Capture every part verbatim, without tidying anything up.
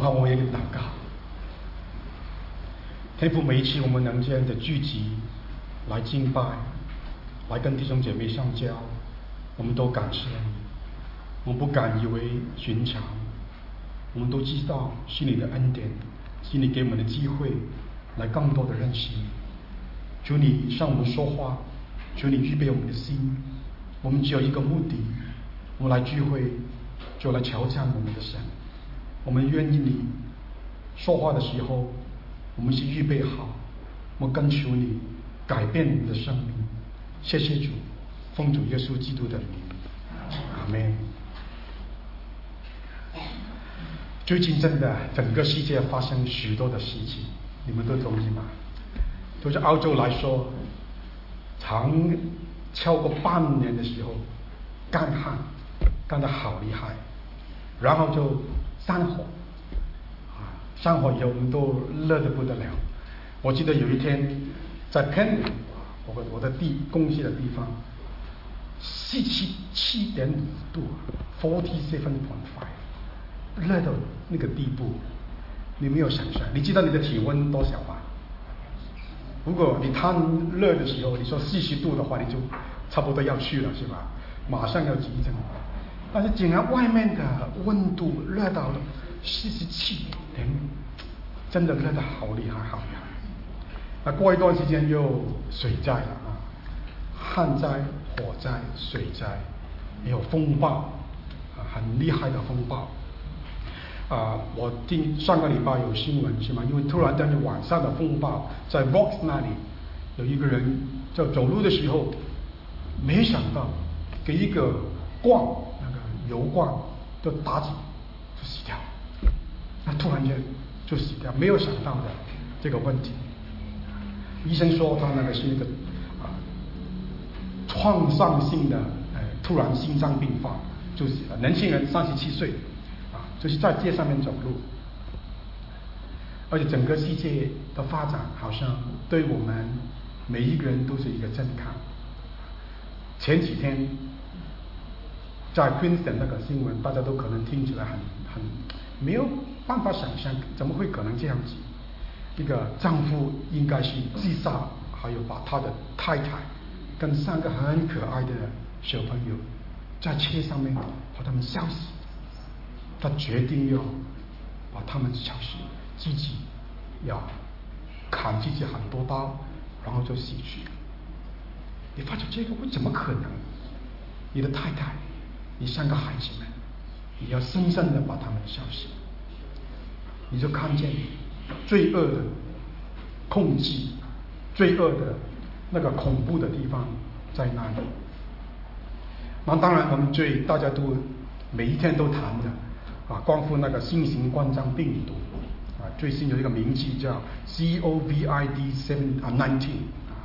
好，我也祷告。天父，每一次我们能这样的聚集来敬拜，来跟弟兄姐妹相交，我们都感谢你。我们不敢以为寻常，我们都知道是你的恩典，是你给我们的机会，来更多的认识你。求你向我们说话，求你预备我们的心。我们只有一个目的，我们来聚会就来瞧见我们的神。我们愿意你说话的时候，我们是预备好，我们跟求你改变我们的生命。谢谢主，奉主耶稣基督的名，阿们。最近真的整个世界发生许多的事情，你们都同意吗？对于澳洲来说，长超过半年的时候，干旱干得好厉害，然后就山火，啊，山火以后我们都热得不得了。我记得有一天在 Penrith， 我我的地公司的地方，四十七点五度 ，forty-seven point five， 热到那个地步，你没有想象。你知道你的体温多少吗？如果你贪热的时候，你说四十度的话，你就差不多要去了，是吧？马上要急诊。但是竟然外面的温度热到了四十七点五，真的热得好厉害，好厉害。那过一段时间又水灾了啊，旱灾、火灾、水灾，也有风暴啊，很厉害的风暴。啊、呃，我听上个礼拜有新闻是吗？因为突然间晚上的风暴，在 Vox 那里有一个人在走路的时候，没想到给一个罐那个油罐就打紧，就死掉。那突然间就死掉，没有想到的这个问题。医生说他那个是一个啊创伤性的呃突然心脏病发，就死了。年轻人三十七岁。就是在街上面走路，而且整个世界的发展好像对我们每一个人都是一个震撼。前几天在 Queensland 那个新闻，大家都可能听起来很很没有办法想象，怎么会可能这样子？一个丈夫应该是自杀，还有把他的太太跟三个很可爱的小朋友在车上面把他们笑死。他决定要把他们烧死，自己要砍自己很多刀，然后就死去。你发觉这个会怎么可能？你的太太，你三个孩子们，你要深深的把他们烧死，你就看见罪恶的控制，罪恶的那个恐怖的地方在那里。那当然，我们最大家都每一天都谈的。啊，关乎那个新型冠状病毒啊，最新有一个名字叫 C O V I D 十九 啊 nineteen 啊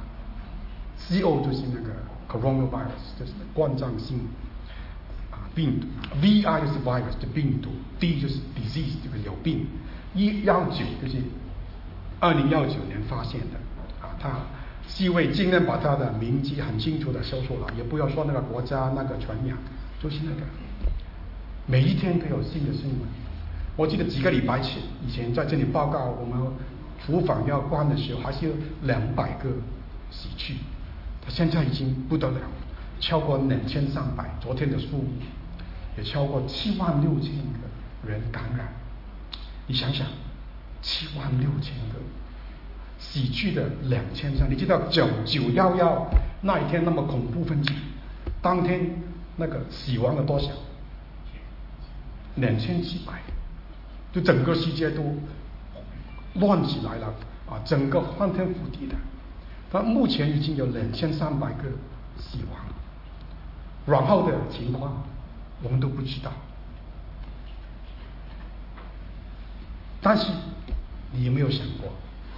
，C O 就是那个 coronavirus， 就是冠状性啊病毒 ，V I 就是 virus 的病毒 ，D 就是 disease 这个有病，一幺九就是二零幺九年发现的啊，他世卫尽量把他的名字很清楚的说出来，也不要说那个国家那个传染，就是那个。每一天都有新的新闻。我记得几个礼拜前以前在这里报告，我们厨房要关的时候，还是有两百个死去，他现在已经不得了，超过两千三百。昨天的数目也超过七万六千个人感染。你想想，七万六千个死去的两千三，你知道九九一一那一天那么恐怖分子，当天那个死亡了多少？两千七百，就整个世界都乱起来了啊！整个翻天覆地的。但目前已经有两千三百个死亡，然后的情况我们都不知道。但是你有没有想过，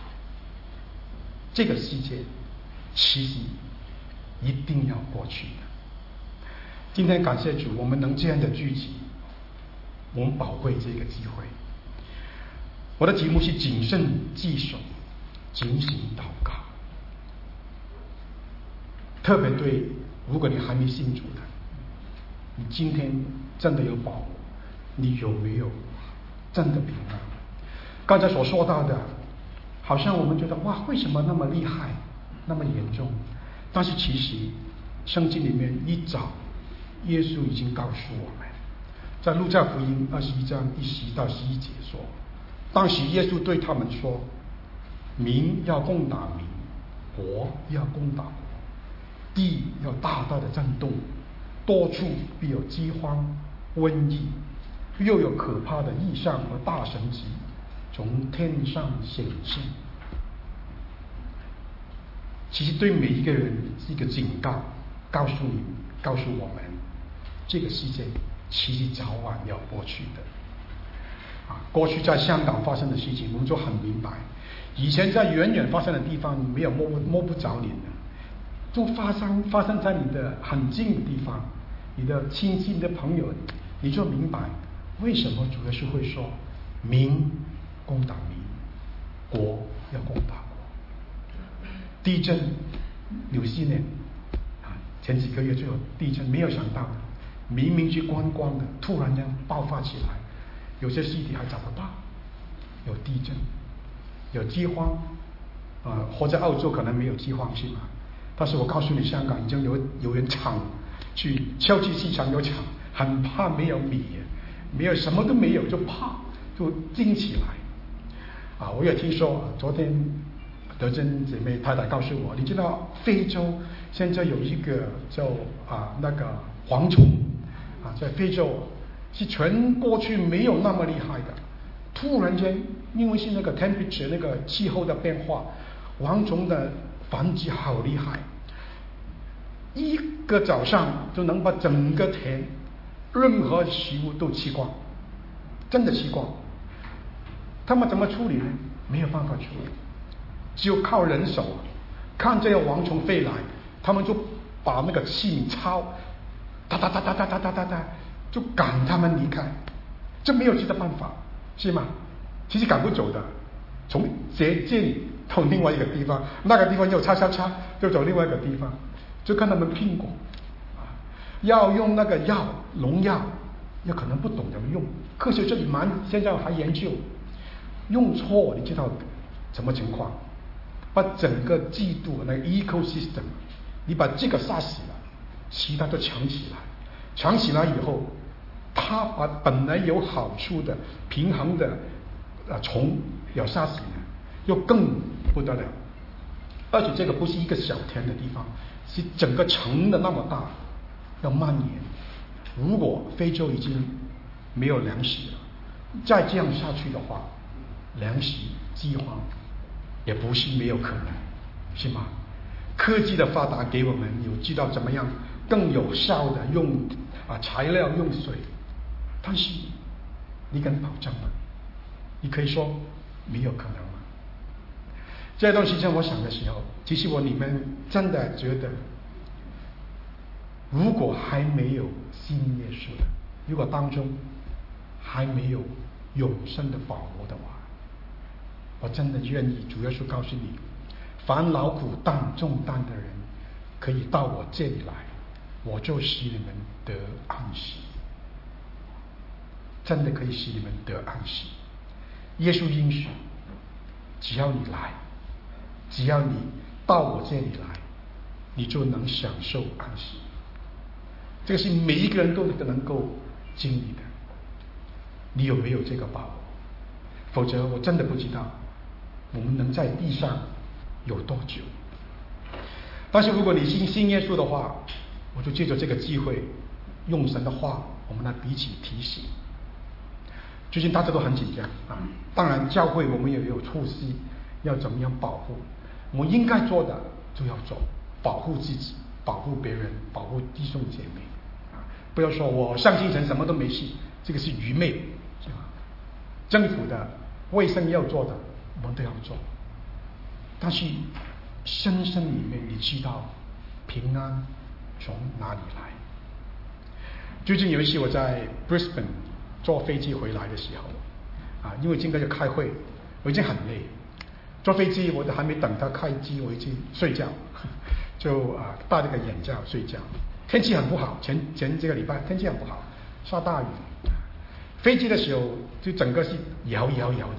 这个世界其实一定要过去的？今天感谢主，我们能这样的聚集。我们宝贵这个机会。我的题目是谨慎自守，警醒祷告。特别对如果你还没信主的，你今天真的有把握，你有没有真的平安？ 刚才所说到的，好像我们觉得哇，为什么那么厉害，那么严重？但是其实圣经里面一早，耶稣已经告诉我们，在路加福音二十一章第十到十一节说，当时耶稣对他们说，民要攻打民，国要攻打国，地要大大的震动，多处必有饥荒、瘟疫，又有可怕的异象和大神迹从天上显现。其实对每一个人是一个警告，告诉你，告诉我们，这个世界其实早晚要过去的。啊，过去在香港发生的事情，我们就很明白。以前在远远发生的地方，你没有摸不摸不着脸的，就发生发生在你的很近的地方，你的亲戚、你的朋友，你就明白为什么主耶稣会说，民攻打民，国要攻打国。地震，纽西兰啊，前几个月就有地震，没有想到的，明明去观光的，突然间爆发起来，有些尸体还找不到。有地震，有饥荒，啊、呃，或者澳洲可能没有饥荒是吧？但是我告诉你，香港已经有有人抢，去超级市场有抢，很怕没有米，没有什么都没有，就怕就惊起来。啊，我也听说，昨天德珍姐妹太太告诉我，你知道非洲现在有一个叫啊那个蝗虫啊，在非洲是全过去没有那么厉害的，突然间因为是那个 temperature 那个气候的变化，蝗虫的繁殖好厉害，一个早上就能把整个田任何食物都吃光，真的吃光。他们怎么处理呢？没有办法处理，只有靠人手。看这个蝗虫飞来，他们就把那个器皿抄，哒哒哒哒哒哒哒哒哒，就赶他们离开。这没有其他办法，是吗？其实赶不走的，从这这里到另外一个地方，那个地方又叉叉叉，就走另外一个地方，就看他们拼过。啊，要用那个药，农药，也可能不懂怎么用，科学这里蛮现在还研究。用错，你知道什么情况？把整个季度那个 ecosystem， 你把这个杀死了，其他都抢起来，抢起来以后，它把本来有好处的平衡的呃虫要杀死呢，又更不得了。而且这个不是一个小田的地方，是整个城的那么大，要蔓延。如果非洲已经没有粮食了，再这样下去的话，粮食饥荒也不是没有可能，是吗？科技的发达给我们有知道怎么样更有效的用啊材料用水，但是你敢保证吗？你可以说没有可能吗？这段时间我想的时候，其实我里面真的觉得，如果还没有信耶稣的，如果当中还没有永生的保罗的话，我真的愿意主耶稣告诉你，凡劳苦担重担的人可以到我这里来，我就使你们得安息。真的可以使你们得安息。耶稣应许，只要你来，只要你到我这里来，你就能享受安息。这个是每一个人都能够经历的。你有没有这个把握？否则我真的不知道我们能在地上有多久。但是如果你信信耶稣的话，我就借着这个机会，用神的话，我们来彼此提醒。最近大家都很紧张啊，当然教会我们也有措施，要怎么样保护，我们应该做的就要做，保护自己，保护别人，保护弟兄姐妹啊！不要说我上进城什么都没事，这个是愚昧，是吧？政府的卫生要做的，我们都要做。但是深深里面，你知道平安从哪里来？最近有一次我在 Brisbane 坐飞机回来的时候，啊，因为今天要开会，我已经很累。坐飞机我都还没等他开机，我已经睡觉，就啊戴了个眼罩睡觉。天气很不好，前前这个礼拜天气很不好，下大雨。飞机的时候就整个是摇摇摇的，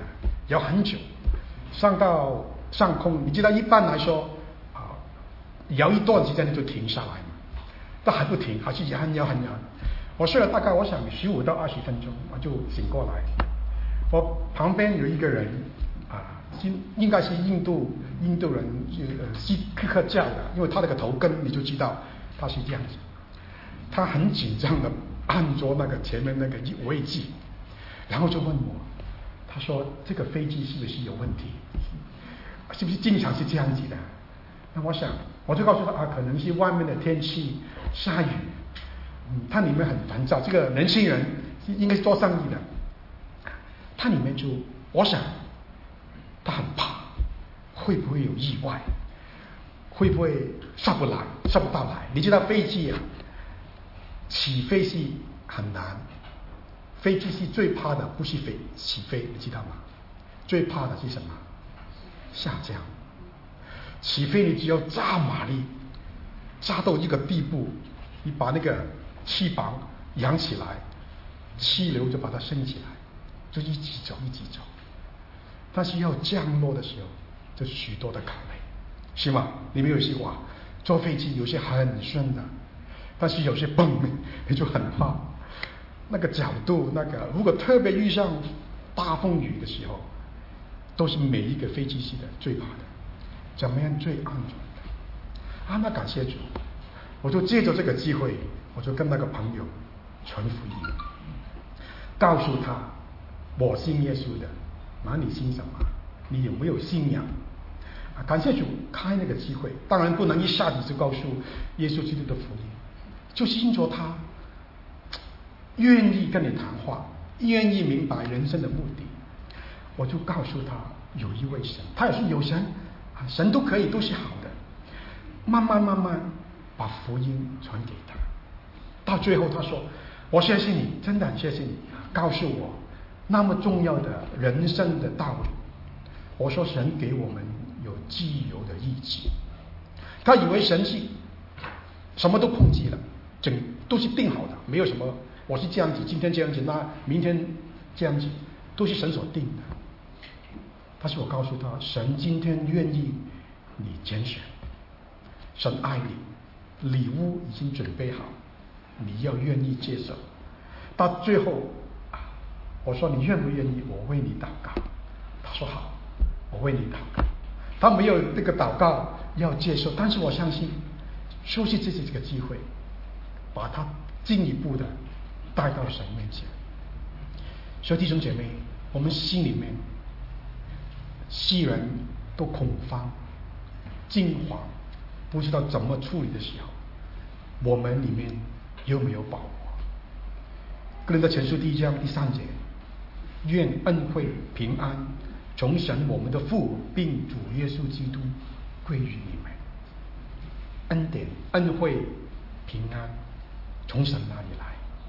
摇很久，上到上空。你知道一般来说啊，摇一段时间就停下来嘛，但还不停，还是摇很摇很摇。我睡了大概我想十五到二十分钟，我就醒过来。我旁边有一个人啊，应应该是印度印度人，呃，锡克教的，因为他那个头根你就知道他是这样子。他很紧张的按着那个前面那个位置，然后就问我，他说这个飞机是不是有问题？是不是经常是这样子的？那我想，我就告诉他啊，可能是外面的天气下雨。嗯，他里面很烦躁，这个年轻人应该是做生意的，他里面就，我想，他很怕，会不会有意外？会不会上不来，上不到来？你知道飞机啊，起飞是很难，飞机是最怕的不是飞起飞，你知道吗？最怕的是什么？下降。起飞你只要加马力，加到一个地步，你把那个翅膀扬起来，气流就把它升起来，就一直走一直走。但是要降落的时候，就许多的考虑，是吗？你们有些话，坐飞机有些很顺的，但是有些嘣，你就很怕。那个角度，那个如果特别遇上大风雨的时候，都是每一个飞机师的最怕的。怎么样最安全的？啊，那感谢主，我就借着这个机会，我就跟那个朋友传福音，告诉他我信耶稣的，那你信什么？你有没有信仰？啊，感谢主开那个机会，当然不能一下子就告诉耶稣基督的福音，就是因着他愿意跟你谈话，愿意明白人生的目的，我就告诉他有一位神，他也是有神。神都可以，都是好的。慢慢慢慢把福音传给他，到最后他说：“我谢谢你，真的很谢谢你，告诉我那么重要的人生的道理。”我说：“神给我们有自由的意志。”他以为神是什么都控制了，整都是定好的，没有什么我是这样子，今天这样子，那明天这样子，都是神所定的。但是我告诉他，神今天愿意你拣选，神爱你，礼物已经准备好，你要愿意接受。到最后，我说你愿不愿意？我为你祷告。他说好，我为你祷告。他没有这个祷告要接受，但是我相信，就是这是这个机会，把他进一步的带到神面前。所以弟兄姐妹，我们心里面。世人都恐慌、惊慌，不知道怎么处理的时候，我们里面有没有把握？哥林多前书第一章第三节，愿恩惠平安从神我们的父并主耶稣基督归于你们。恩典、恩惠、平安从神那里来。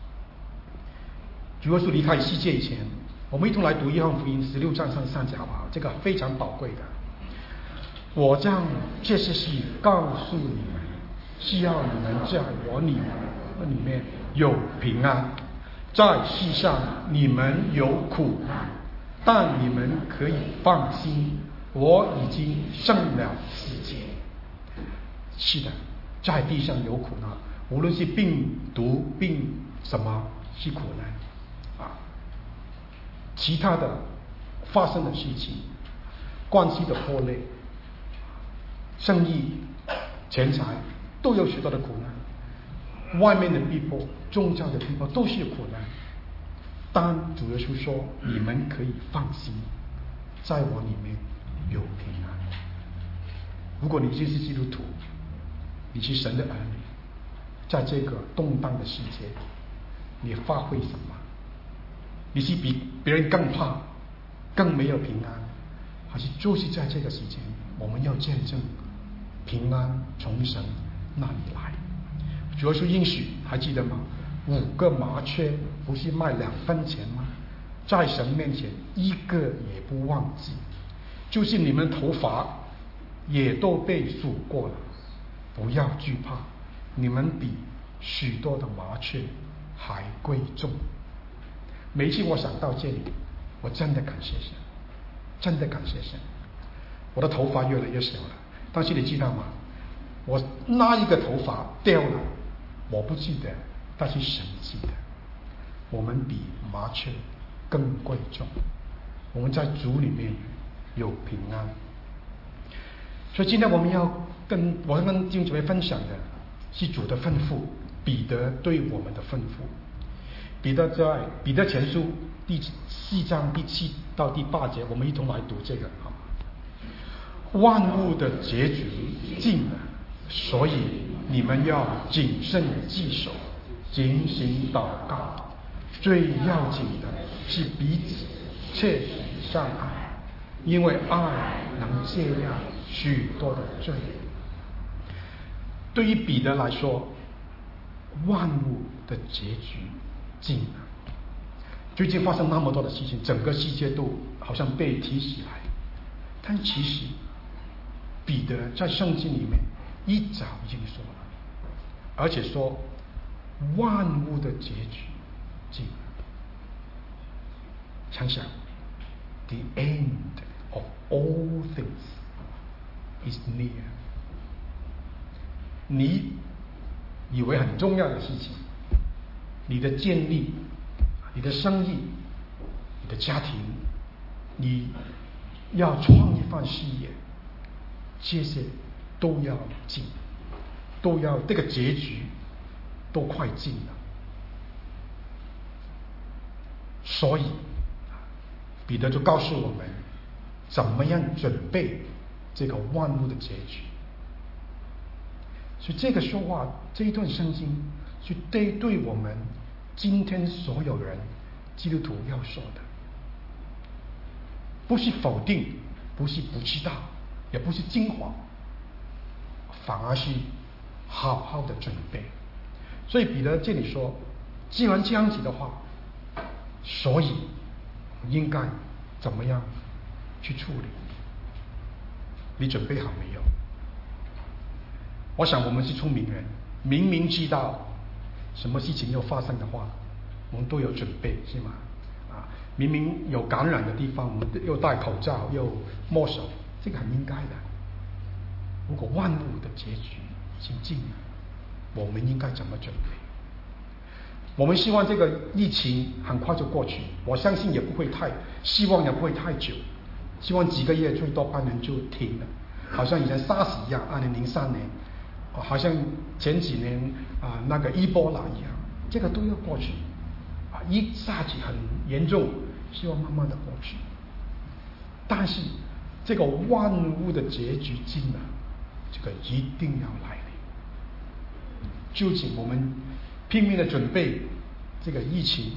主耶稣离开世界以前，我们一同来读约翰福音十六章上三节好不好？这个非常宝贵的。我将这些事告诉你们，是要你们在我里里面有平安。在世上你们有苦难，但你们可以放心，我已经胜了世界。是的，在地上有苦难，无论是病毒、病什么是苦难啊。其他的发生的事情，关系的破裂，生意、钱财都有许多的苦难，外面的逼迫、宗教的逼迫都是有苦难。但主耶稣说：“你们可以放心，在我里面有平安。”如果你就是基督徒，你是神的儿女，在这个动荡的世界，你发挥什么？你是比别人更怕、更没有平安，还是就是在这个时间，我们要见证平安从神那里来？主耶稣应许还记得吗？五个麻雀不是卖两分钱吗？在神面前一个也不忘记。就是你们头发也都被数过了，不要惧怕，你们比许多的麻雀还贵重。每一次我想到这里，我真的感谢神。 真的感谢神。我的头发越来越小了，但是你知道吗？我那一个头发掉了，我不记得，但是神记得。我们比麻雀更贵重，我们在主里面有平安。所以今天我们要跟我要跟弟兄姊妹分享的是主的吩咐，彼得对我们的吩咐。彼得在彼得前书第四章第七到第八节，我们一同来读这个啊。万物的结局近了，所以你们要谨慎记守，警醒祷告。最要紧的是彼此切实相爱，因为爱能戒掉许多的罪。对于彼得来说，万物的结局近了。最近发生那么多的事情，整个世界都好像被提起来，但其实彼得在圣经里面一早已经说了，而且说万物的结局近了。想想 ，the end of all things is near。你以为很重要的事情，你的建立、你的生意、你的家庭，你要创一番事业，这些都要近，都要这个结局都快近了。所以彼得就告诉我们怎么样准备这个万物的结局。所以这个说话，这一段圣经是对对我们今天所有人基督徒要说的，不是否定，不是不知道，也不是惊慌，反而是好好的准备。所以彼得这里说，既然这样子的话，所以应该怎么样去处理？你准备好没有？我想我们是聪明人，明明知道什么事情要发生的话，我们都有准备，是吗？啊，明明有感染的地方，我们又戴口罩，又摸手，这个很应该的。如果万物的结局已经近了，我们应该怎么准备？我们希望这个疫情很快就过去，我相信也不会太，希望也不会太久，希望几个月最多半年就停了，好像以前 SARS 一样，二零零三年，好像前几年啊、呃、那个伊波拉一样，这个都要过去，啊一下子很严重，希望慢慢的过去。但是这个万物的结局近了，这个一定要来临。究竟我们拼命的准备这个疫情，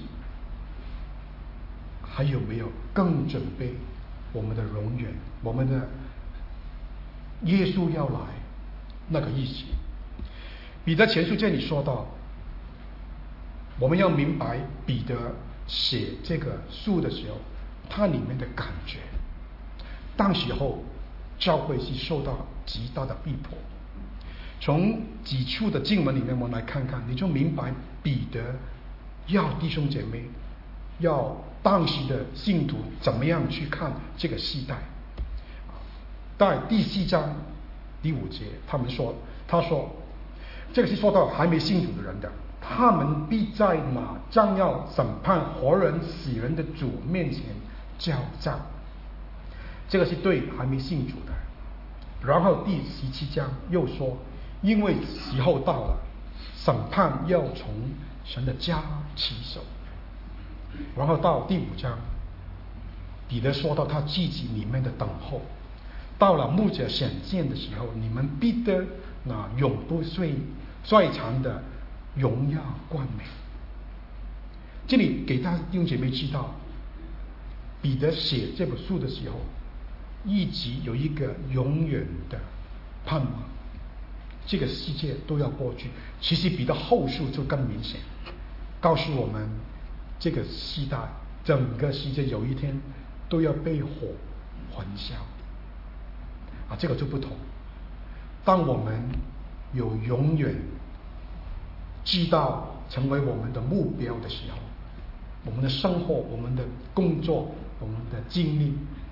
还有没有更准备我们的永远，我们的耶稣要来那个疫情？彼得前书这里说到，我们要明白彼得写这个书的时候，他里面的感觉。当时候教会是受到极大的逼迫，从几处的经文里面我们来看看，你就明白彼得要弟兄姐妹，要当时的信徒怎么样去看这个世代。在第四章第五节，他们说，他说这个是说到还没信主的人的，他们必在那将要审判活人死人的主面前交账。这个是对还没信主的。然后第十七章又说，因为时候到了，审判要从神的家起手。然后到第五章，彼得说到他自己里面的等候，到了牧者显现的时候，你们必得那永不衰衰残的荣耀冠冕。这里给大家弟兄姐妹知道，彼得写这本书的时候，一直有一个永远的盼望，这个世界都要过去。其实彼得后书就更明显，告诉我们这个时代，整个世界有一天都要被火焚烧啊，这个就不同。当我们有永远知道成为我们的目标的时候，我们的生活、我们的工作、我们的经历，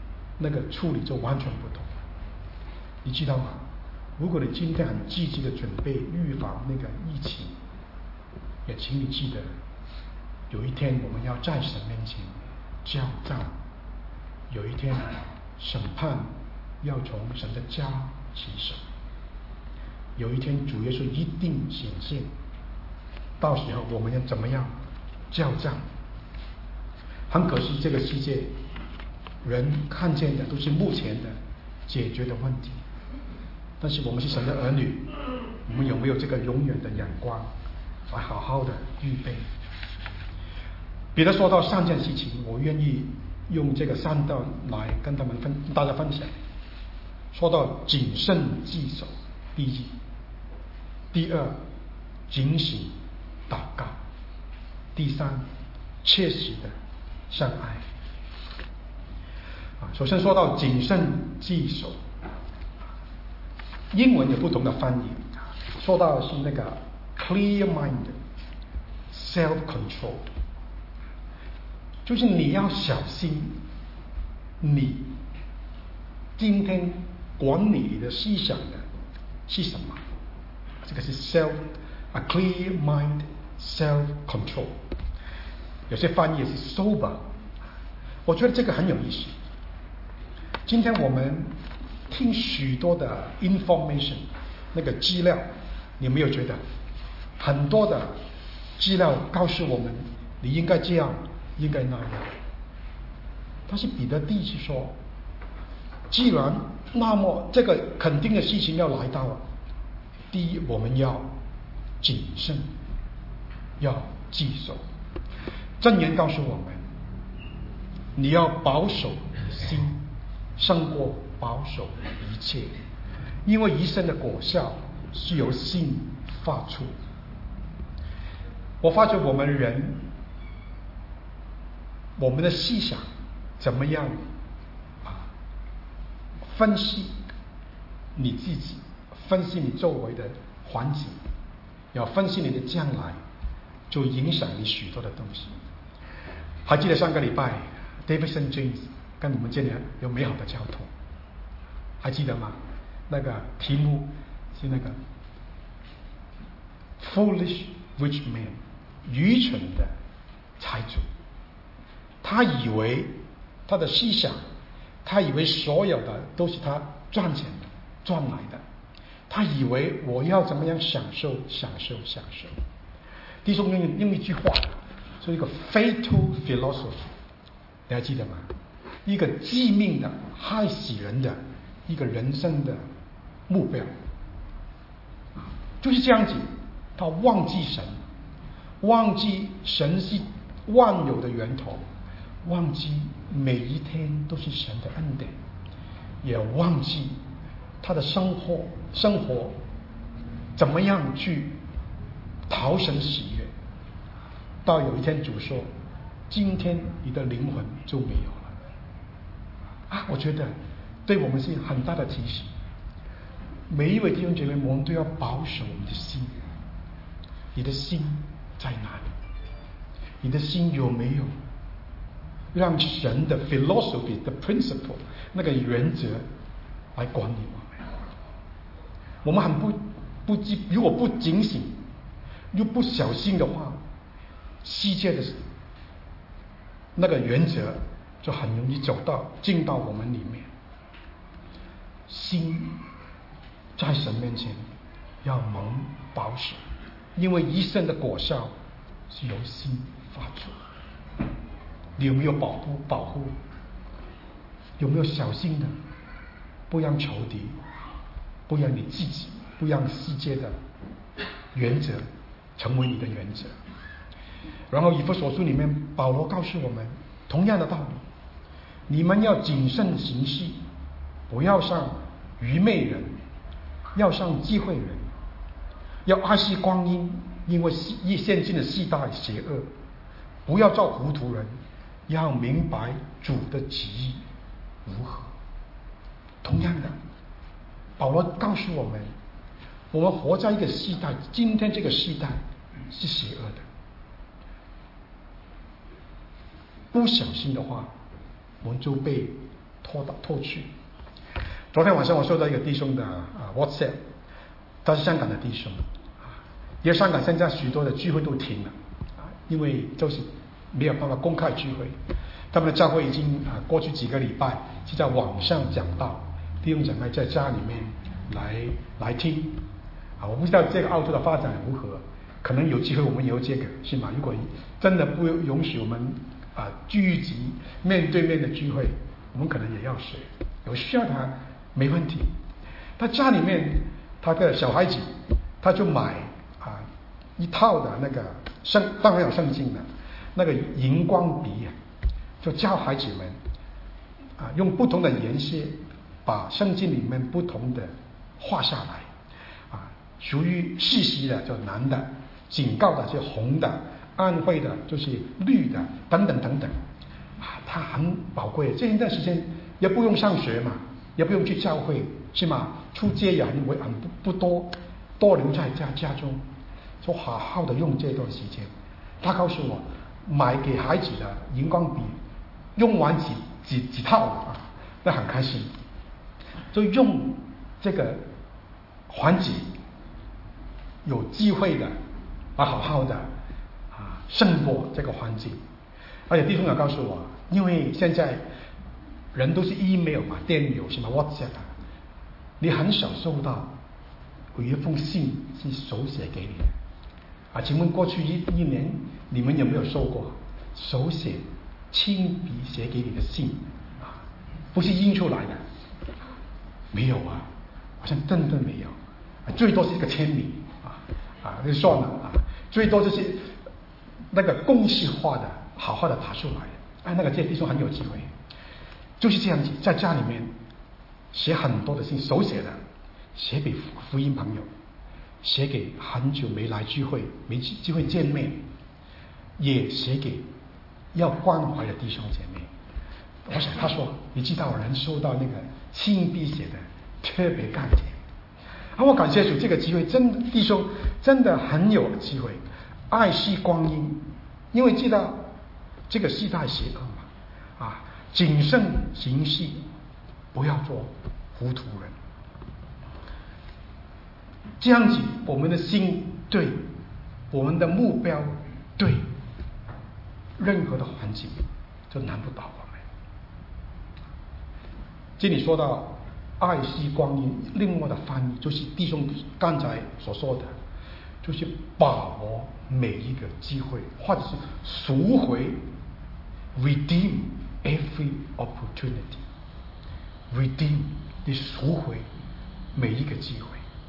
那个处理就完全不同。你知道吗？如果你今天很积极的准备预防那个疫情，也请你记得，有一天我们要在神面前交账，有一天审判要从神的家起手，有一天主耶稣一定显现，到时候我们要怎么样交账？很可惜，这个世界人看见的都是目前的解决的问题，但是我们是神的儿女，我们有没有这个永远的眼光来好好的预备？彼得说到三件事情，我愿意用这个三段来跟他们分大家分享。说到谨慎自守，第一；第二，警醒祷告；第三，切实的相爱。啊，首先说到谨慎自守，英文有不同的翻译，说到是那个 clear mind self control， 就是你要小心你今天管理的思想的是什么，这个是 self a clear mind self control， 有些翻译也是 sober， 我觉得这个很有意思。今天我们听许多的 information 那个资料，你有没有觉得很多的资料告诉我们你应该这样应该那样？但是彼得第一次说，既然那么这个肯定的事情要来到了，第一我们要谨慎，要自守。箴言告诉我们，你要保守心胜过保守一切，因为一生的果效是由心发出。我发觉我们人，我们的思想怎么样啊？分析你自己，分析你周围的环境，要分析你的将来，就影响你许多的东西。还记得上个礼拜 David Saint James 跟你们建立有美好的交通，还记得吗？那个题目是那个 Foolish Rich Man， 愚蠢的财主。他以为他的思想，他以为所有的都是他赚钱的赚来的，他以为我要怎么样享受享受享受。弟兄用用一句话，是一个 fatal philosophy， 你还记得吗？一个致命的害死人的一个人生的目标，就是这样子。他忘记神，忘记神是万有的源头，忘记每一天都是神的恩典，也忘记他的生活生活怎么样去讨神喜悦。到有一天主说，今天你的灵魂就没有了啊！我觉得对我们是很大的提醒。每一位弟兄姐妹，我们都要保守我们的心。你的心在哪里？你的心有没有让神的 philosophy 的 principle 那个原则来管理我们？我们很不不如果不警醒又不小心的话，世界的那个原则就很容易走到进到我们里面。心在神面前要蒙保守，因为一生的果效是由心发出。你有没有保护保护？有没有小心的不让仇敌，不让你自己，不让世界的原则成为你的原则？然后以弗所书里面保罗告诉我们同样的道理，你们要谨慎行事，不要像愚昧人，要像智慧人，要爱惜光阴，因为现今的世代邪恶，不要做糊涂人，要明白主的旨意如何。同样的，保罗告诉我们，我们活在一个世代，今天这个世代是邪恶的，不小心的话，我们就被拖到拖去。昨天晚上我收到一个弟兄的啊 WhatsApp， 他是香港的弟兄，因为香港现在许多的聚会都停了，因为就是没有办法公开聚会，他们的教会已经啊过去几个礼拜是在网上讲道，弟兄姐妹在家里面来来听啊。我不知道这个澳洲的发展如何，可能有机会我们也有这个是吗？如果真的不允许我们啊聚集面对面的聚会，我们可能也要学，有需要他没问题。他家里面他的小孩子他就买啊一套的那个圣，当然有圣经的那个荧光笔啊，就教孩子们啊用不同的颜色把圣经里面不同的画下来啊，属于信息的就蓝的，警告的是红的，安慰的就是绿的，等等等等啊，它很宝贵。这一段时间也不用上学嘛，也不用去教会是吗？出街也很很不不多，多留在家家中，就好好的用这段时间。他告诉我，买给孩子的荧光笔用完几几几套了啊，那很开心。就用这个环节有机会的啊，好好的啊胜过这个环境。而且弟兄也告诉我，因为现在人都是 email 嘛，电邮是吗 WhatsApp 啊，你很少收到有一封信是手写给你的啊。请问过去一一年你们有没有收过手写亲笔写给你的信啊？不是印出来的，没有啊，好像真的没有，啊、最多是一个签名啊啊，就算了啊，最多就是那个公式化的，好好的打出来。哎，那个这弟兄很有机会，就是这样子，在家里面写很多的信，手写的，写给福音朋友，写给很久没来聚会、没机会见面，也写给要关怀的弟兄姐妹。我想他说，你知道人收到那个亲笔写的特别感谢啊！我感谢主，这个机会真弟兄真的很有机会，爱惜光阴，因为知道这个世代邪恶嘛啊，谨慎行事，不要做糊涂人。这样子，我们的心对，我们的目标对，任何的环境就难不倒我们。这里说到爱惜光阴，另外的翻译就是弟兄刚才所说的，就是把握每一个机会，或者是赎回 redeem every opportunity redeem 你赎回每一个机会，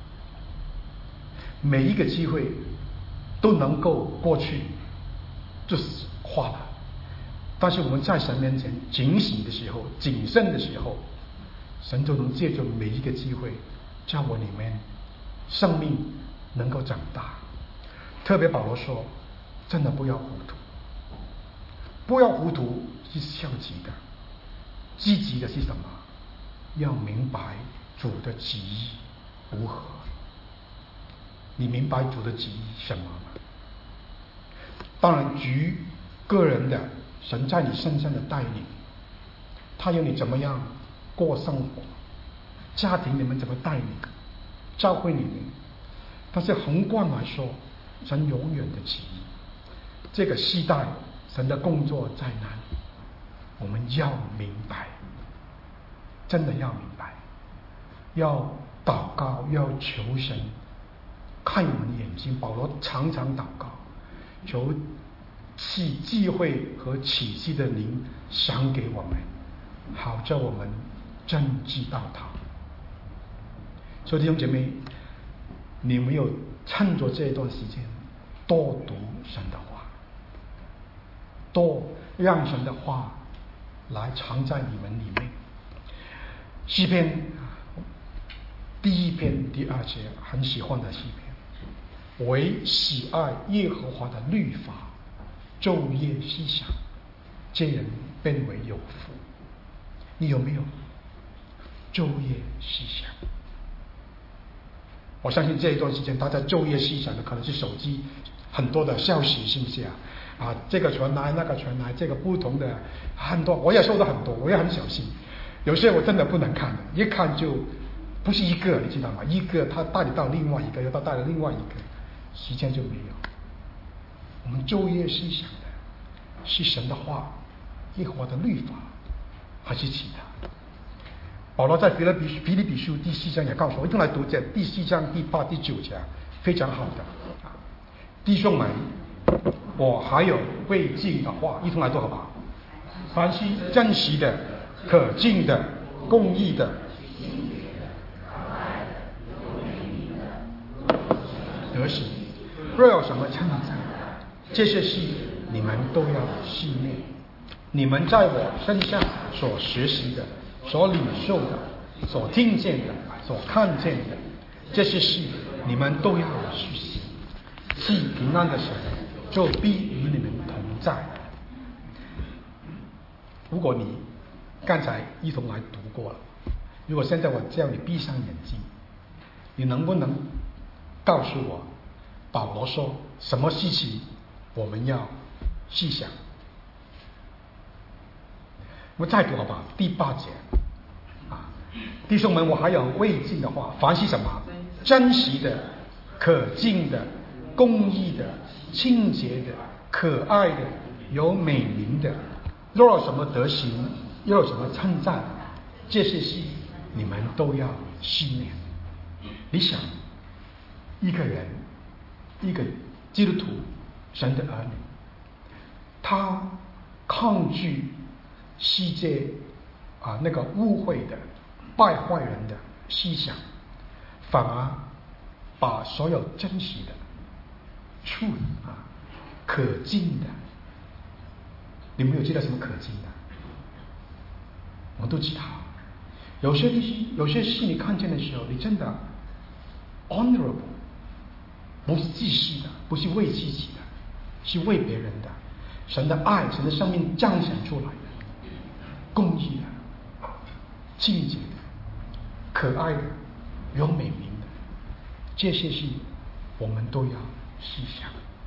每一个机会都能够过去就是花了，但是我们在神面前警醒的时候，谨慎的时候，神就能借助每一个机会叫我里面生命能够长大。特别保罗说，真的不要糊涂，不要糊涂是消极的，积极的是什么？要明白主的旨意如何。你明白主的旨意什么吗？当然举个人的神在你身上的带领，他要你怎么样过生活，家庭你们怎么带领，教会里面，但是宏观来说，神永远的旨意，这个世代神的工作在哪里，我们要明白，真的要明白，要祷告，要求神看我们的眼睛。保罗常常祷告，求启智慧和启示的灵赏给我们，好叫我们真知道他。所以弟兄姐妹，你们有趁着这一段时间多读神的话，多让神的话来藏在你们里面。诗篇第一篇第二节很喜欢的诗篇，唯喜爱耶和华的律法，昼夜思想，这人便为有福。你有没有昼夜思想？我相信这一段时间大家昼夜思想的可能是手机很多的消息信息啊，啊，这个传来那个传来，这个不同的很多，我也收到很多，我也很小心。 有些我真的不能看的，一看就不是一个，你知道吗？一个他带你到另外一个，又到带了另外一个，时间就没有。我们昼夜思想的是神的话，耶和华的律法，还是其他？保罗在腓立比腓立比书第四章也告诉我，一定来读这第四章第八、第九节，非常好的啊，弟兄们，我还有未尽的话，一同来读好不好？凡是真实的、可敬的、公义的、得实，若有什么称赞，这些事你们都要细念。你们在我身上所学习的、所领受的、所听见的、所看见的，这些事你们都要去行。既平安的神就必与你们同在。如果你刚才一同来读过了，如果现在我叫你闭上眼睛，你能不能告诉我，保罗说什么事情我们要细想？我再读好不好？第八节啊，弟兄们，我还有未尽的话，凡是什么真实的、可敬的、公义的、清洁的、可爱的、有美名的，若有什么德行，又有什么称赞，这些事你们都要细念。你想，一个人，一个基督徒，神的儿女，他抗拒世界啊那个污秽的、败坏人的思想，反而把所有真实的、truth啊可敬的，你们有知道什么可敬的？我都知道，有些东西，有些事你看见的时候，你真的 honorable， 不是自私的，不是为自己的，是为别人的。神的爱，神的生命彰显出来的，公义的、清洁的、可爱的、有美名的，这些事我们都要细想。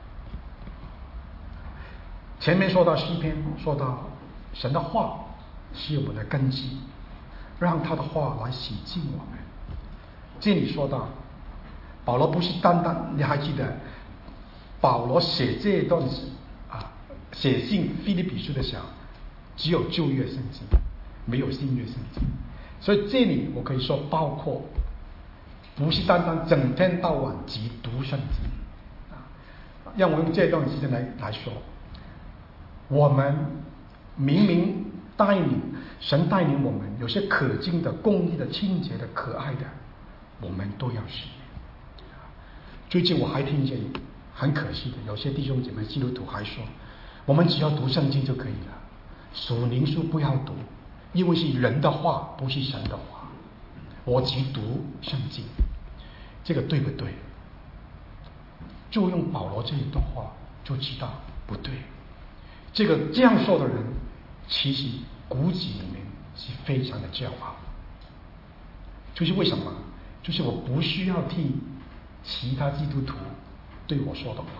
前面说到诗篇，说到神的话是我们的根基，让他的话来洗净我们。这里说到保罗不是单单，你还记得保罗写这段啊写信腓立比书的时候，只有旧约圣经，没有新约圣经，所以这里我可以说包括不是单单整天到晚只读圣经啊，让我用这段时间来来说，我们明明带领神带领我们有些可敬的、公义的、清洁的、可爱的，我们都要实验。最近我还听见很可惜的，有些弟兄姐妹基督徒还说，我们只要读圣经就可以了，属灵书不要读，因为是人的话，不是神的话。我只读圣经，这个对不对？就用保罗这一段话就知道不对。这个这样说的人，其实骨子里面是非常的骄傲。就是为什么？就是我不需要替其他基督徒对我说的话。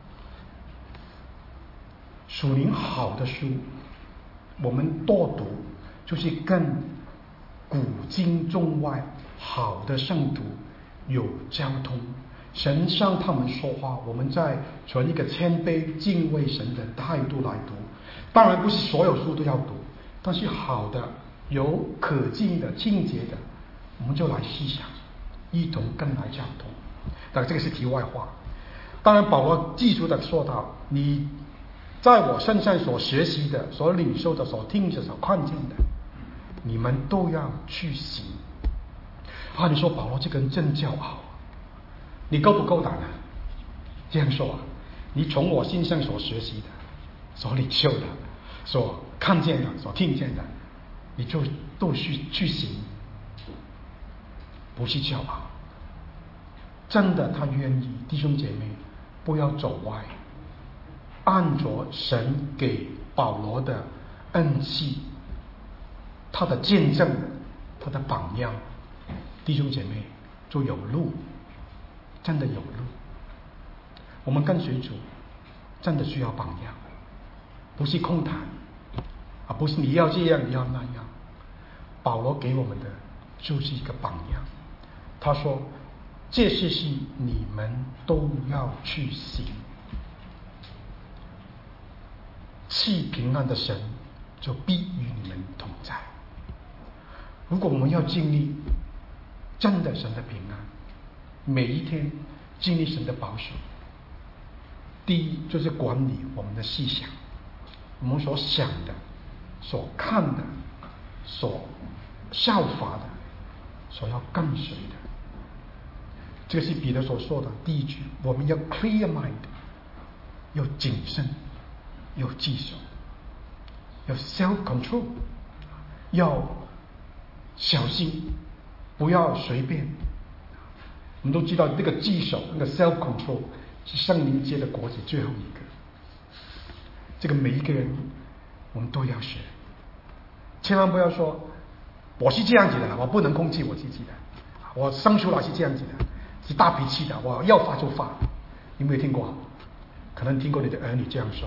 属灵好的书，我们多读，就是跟古今中外好的圣徒有交通。神向他们说话，我们在存一个谦卑敬畏神的态度来读。当然不是所有书都要读，但是好的、有可敬的、清洁的，我们就来细想，一同跟来交通。但这个是题外话。当然保罗记住的说到，你在我身上所学习的、所领受的、所听的、所看见的，你们都要去行。啊，你说保罗这个人真骄傲，你够不够胆啊？这样说啊，你从我身上所学习的、所领受的、所看见的、所听见的，你就都去去行，不是骄傲。真的，他愿意弟兄姐妹不要走歪，按着神给保罗的恩赐，他的见证，他的榜样，弟兄姐妹就有路，真的有路。我们跟随主真的需要榜样，不是空谈啊，不是你要这样你要那样。 保罗给我们的就是一个榜样。他说这些事你们都要去行，赐平安的神就必与你们同在。如果我们要经历真的神的平安，每一天经历神的保守，第一就是管理我们的思想，我们所想的、所看的、所效法的、所要跟随的。这个是彼得所说的第一句，我们要 clear mind， 要谨慎，要记守，要 self control， 要小心，不要随便。我们都知道这个记守，那个 self control 是圣灵界的果子最后一个。这个每一个人我们都要学，千万不要说我是这样子的，我不能控制我自己的，我生出来是这样子的，是大脾气的，我要发就发。有没有听过？可能听过你的儿女这样说。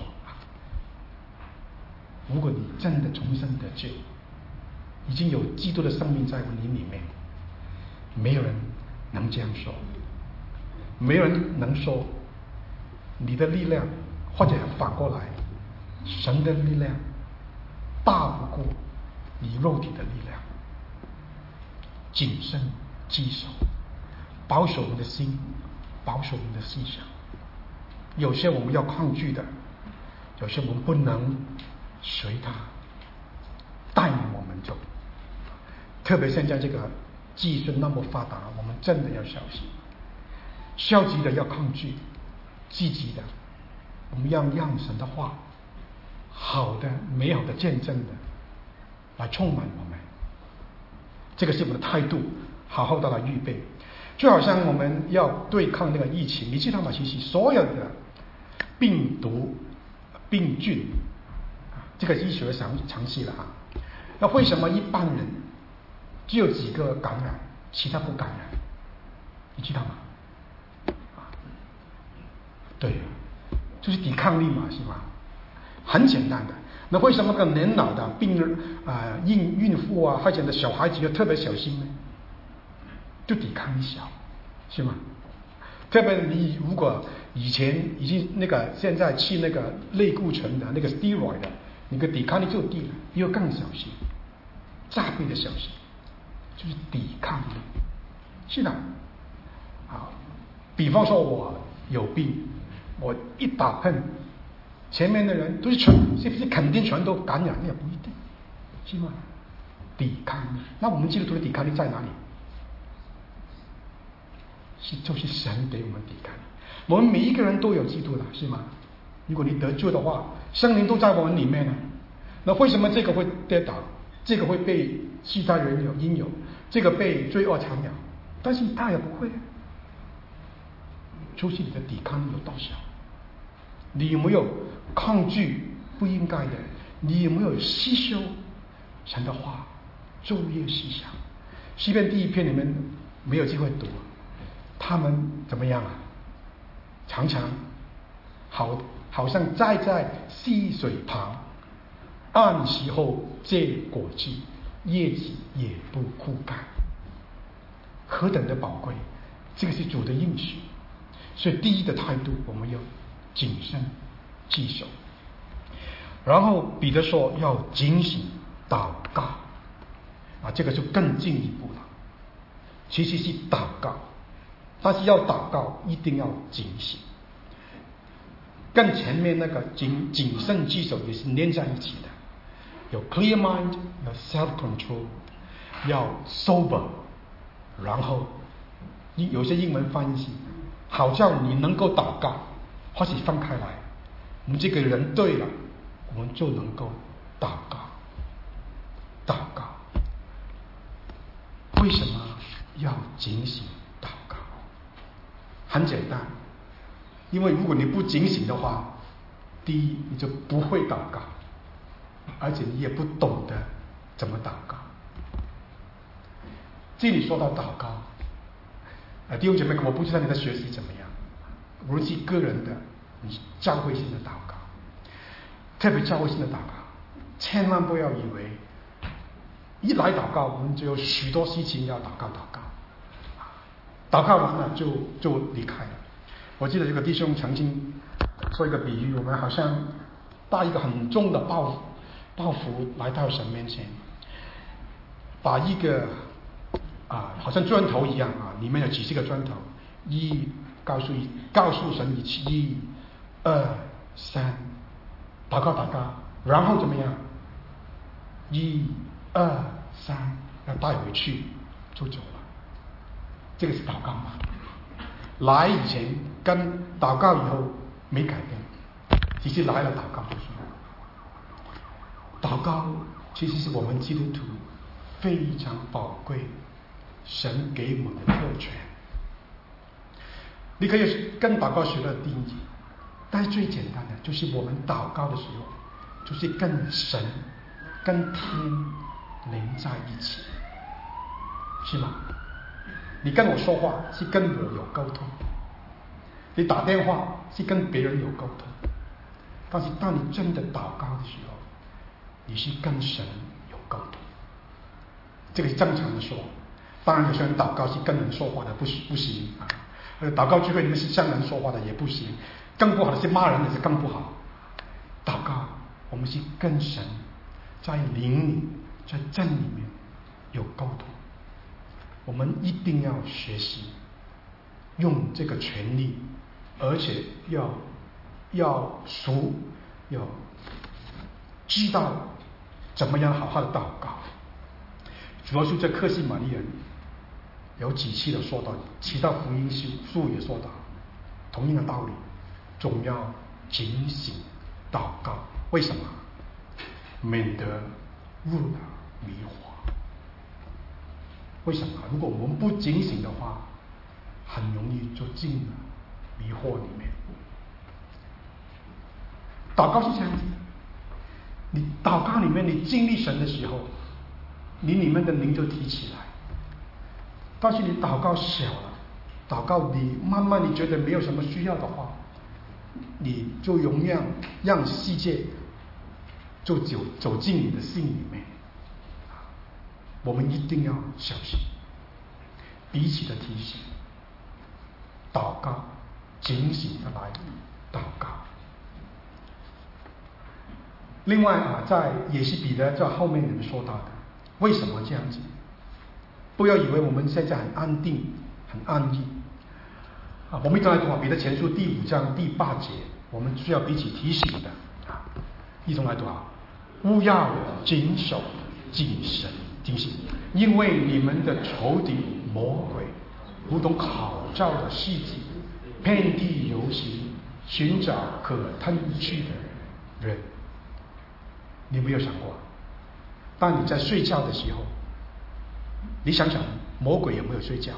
如果你真的重生得救，已经有基督的生命在你里面，没有人能这样说，没有人能说你的力量，或者反过来，神的力量大不过你肉体的力量。谨慎记守，保守我们的心，保守我们的思想。有些我们要抗拒的，有些我们不能随他带领我们走。特别现在这个技术那么发达，我们真的要小心。消极的要抗拒，积极的我们要让神的话好的美好的见证的来充满我们。这个是我们的态度，好好的来预备。就好像我们要对抗那个疫情，你知道吗？其实所有的病毒病菌，这个医学常常识了啊。那为什么一般人只有几个感染，其他不感染？你知道吗？对，就是抵抗力嘛，是吧？很简单的。那为什么个年老的病人啊、呃、孕孕妇啊，或者的小孩子要特别小心呢？就抵抗力小，是吗？特别你如果以前已经那个现在吃那个类固醇的那个 steroid 的，你的抵抗力就低了，又更小心，加倍的小心，就是抵抗力。是的，啊，比方说我有病，我一打喷，前面的人都是全是不是肯定全都感染？也不一定，是吗？抵抗力，那我们基督徒的抵抗力在哪里？是就是神给我们抵抗力。我们每一个人都有基督的，是吗？如果你得救的话，圣灵都在我们里面呢。那为什么这个会跌倒，这个会被其他人有因有，这个被罪恶缠绕，但是他也不会？就是你的抵抗力有多少？你有没有抗拒不应该的？你有没有吸收神的话，昼夜思想？诗篇第一篇里面没有机会读，他们怎么样啊？常常好好像站在溪水旁，按时候结果子，叶子也不枯干，何等的宝贵！这个是主的应许。所以第一的态度，我们要谨慎记守。然后彼得说要警醒祷告啊，这个就更进一步了。其实是祷告，但是要祷告一定要警醒。跟前面那个谨谨慎记守也是连在一起的，有 clear mind， 有 self control， 要 sober， 然后有些英文翻译好像你能够祷告，或是分开来，我们这个人对了，我们就能够祷告。祷告为什么要警醒祷告？很简单，因为如果你不警醒的话，第一你就不会祷告，而且你也不懂得怎么祷告。这里说到祷告啊，弟兄姐妹，我不知道你的学习怎么样，无论是个人的，你教会性的祷告，特别教会性的祷告，千万不要以为一来祷告，我们就有许多事情要祷告祷告，祷告完了就就离开了。我记得有个弟兄曾经说一个比喻，我们好像带一个很重的抱抱负来到神面前，把一个啊好像砖头一样啊，里面有几十个砖头，一告诉一告诉神一一二三，祷告祷告，然后怎么样？一二三，要带回去就走了。这个是祷告吗？来以前跟祷告以后没改变，只是来了祷告就算了。祷告其实是我们基督徒非常宝贵，神给我们的特权。你可以跟祷告学的定义，但是最简单的就是我们祷告的时候，就是跟神、跟天连在一起，是吗？你跟我说话是跟我有沟通，你打电话是跟别人有沟通，但是当你真的祷告的时候，你是跟神有沟通。这个是正常的说。当然有些人祷告是跟人说话的，不不行啊。呃，祷告聚会里面是向人说话的也不行，更不好的是骂人的是更不好。祷告我们是跟神在灵里在真里面有沟通，我们一定要学习用这个权利，而且要要熟，要知道怎么样好好的祷告。主要是在客西马尼园有几期的说到，其他福音书也说到同样的道理，总要警醒祷告。为什么？免得入了迷惑。为什么？如果我们不警醒的话，很容易就进了迷惑里面。祷告是这样子的，你祷告里面你经历神的时候，你里面的灵就提起来。但是你祷告小了，祷告你慢慢你觉得没有什么需要的话，你就容让让世界就走走进你的心里面。我们一定要小心，彼此的提醒，祷告，警醒的来祷告。另外啊，在也是彼得在后面你们说到的，为什么这样子？不要以为我们现在很安定、很安逸啊！我们刚才读啊，彼得前书第五章第八节，我们需要彼此提醒的啊。一同来读啊，勿要谨守谨慎警醒，因为你们的仇敌魔鬼如同烤照的狮子，遍地游行，寻找可吞去的人。你有没有想过，当你在睡觉的时候，你想想魔鬼有没有睡觉？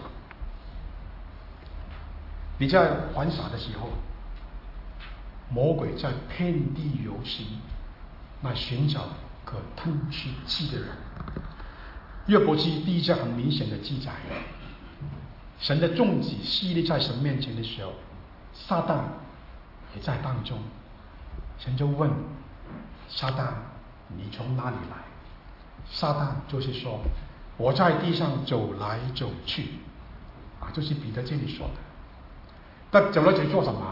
你在玩耍的时候，魔鬼在遍地游行，来寻找可吞去气的人。约伯记第一章很明显的记载，神的众子系列在神面前的时候，撒旦也在当中。神就问撒旦，你从哪里来？撒旦就是说，我在地上走来走去啊，就是彼得这里说的。但走来走去做什么？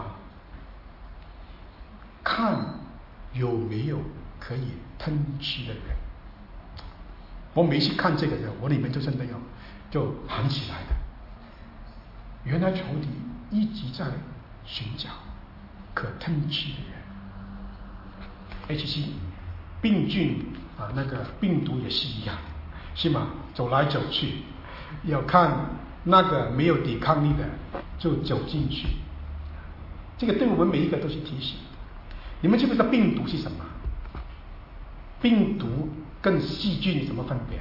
看有没有可以吞吃的人。我每次看这个的，我里面就真的有就喊起来的。原来仇敌一直在寻找可吞吃的人。H C 病菌啊，那个病毒也是一样，是吗？走来走去，要看那个没有抵抗力的就走进去。这个对我们每一个都是提醒。你们知不知道病毒是什么？病毒跟细菌有什么分别？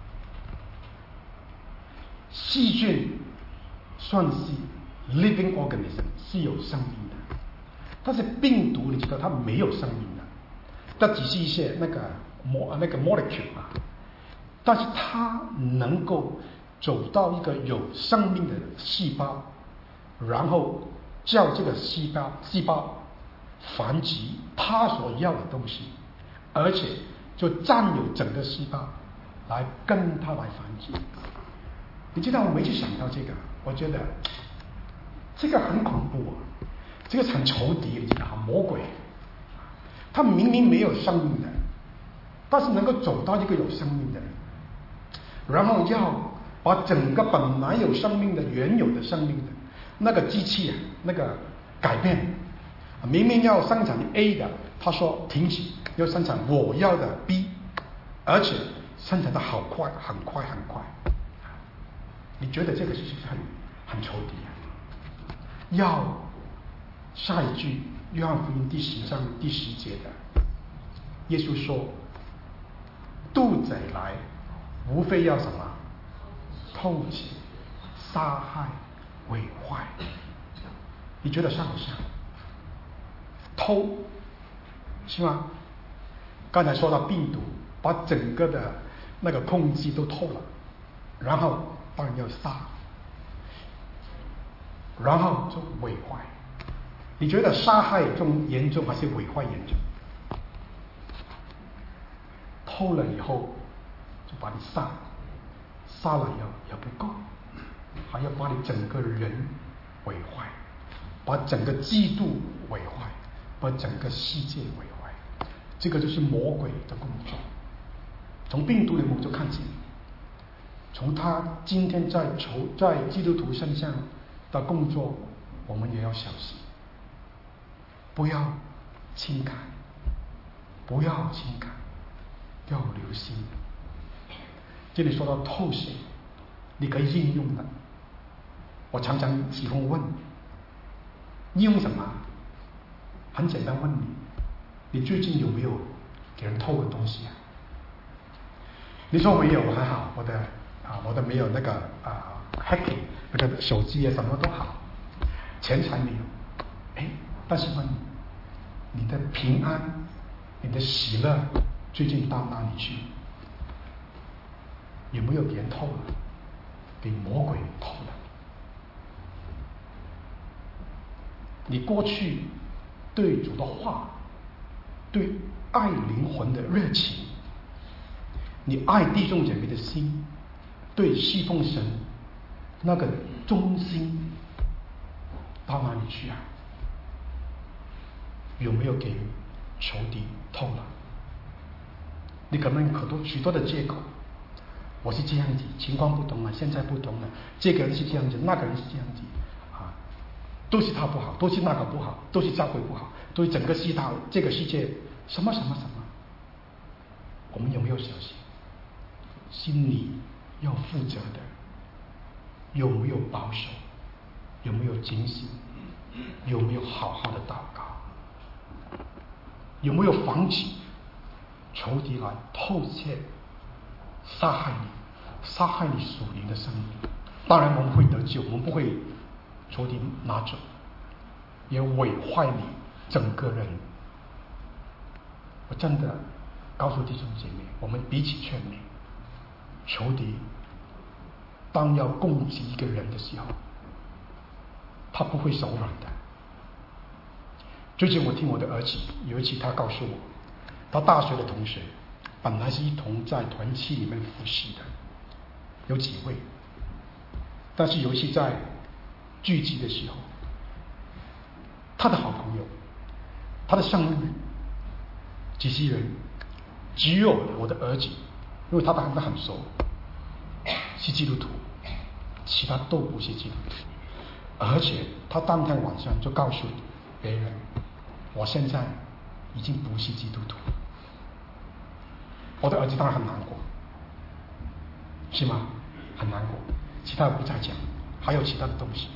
细菌算是 living organism， 是有生命的，但是病毒你知道它没有生命的，它只是一些那个模那个 molecule 啊，但是它能够走到一个有生命的细胞，然后叫这个细胞细胞繁殖它所要的东西，而且就占有整个细胞， 来跟他来反击。你知道我每次想到这个，我觉得这个很恐怖啊，这个很仇敌，你知道吗？魔鬼，他明明没有生命的，但是能够走到一个有生命的人，然后要把整个本来有生命的原有的生命的那个机器啊，那个改变，明明要生产 A 的，他说停止，要生产我要的 B， 而且生产的好快，很快很快。你觉得这个是不是很很仇敌啊？要下一句约翰福音第十章第十节的，耶稣说：“盗贼来，无非要什么？偷窃、杀害、毁坏。”你觉得像不像？偷是吗？刚才说到病毒，把整个的那个空气都透了，然后当然要杀，然后就毁坏。你觉得杀害重严重还是毁坏严重？偷了以后就把你杀，杀了以后也不够，还要把你整个人毁坏，把整个基督毁坏，把整个世界毁坏。这个就是魔鬼的工作。从病毒里我们就看见，从他今天在仇在基督徒身上的工作，我们也要小心，不要轻看，不要轻看，要留心。这里说到透视，你可以应用的。我常常喜欢问，应用什么？很简单，问你，你最近有没有给人偷过东西啊？你说没有，还好，我的啊，我的没有那个啊 hacking 那个手机啊，什么都好，钱财没有。哎，但是问你，你的平安，你的喜乐，最近到哪里去？有没有别人偷了？给魔鬼偷了？你过去对主的话，对爱灵魂的热情，你爱弟兄姐妹的心，对侍奉神那个忠心，到哪里去啊？有没有给仇敌偷了？你可能很多许多的借口，我是这样子，情况不同了，现在不同了，这个人是这样子，那个人是这样子，啊，都是他不好，都是那个不好，都是教会不好，都是整个世道这个世界什么什么什么，我们有没有小心？心里要负责的，有没有保守？有没有警醒？有没有好好的祷告？有没有防止仇敌来偷窃、杀害你、杀害你属灵的生命？当然我们会得救，我们不会仇敌拿走，也毁坏你整个人。我真的告诉弟兄姐妹，我们彼此劝勉，仇敌当要攻击一个人的时候，他不会手软的。最近我听我的儿子有一次，他告诉我，他大学的同学本来是一同在团契里面服侍的，有几位，但是有一次在聚集的时候，他的好朋友，他的上路几十人，只有我的儿子，因为他跟他很熟，是基督徒，其他都不是基督徒，而且他当天晚上就告诉别人，我现在已经不是基督徒。我的儿子当然很难过，是吗？很难过，其他不再讲，还有其他的东西。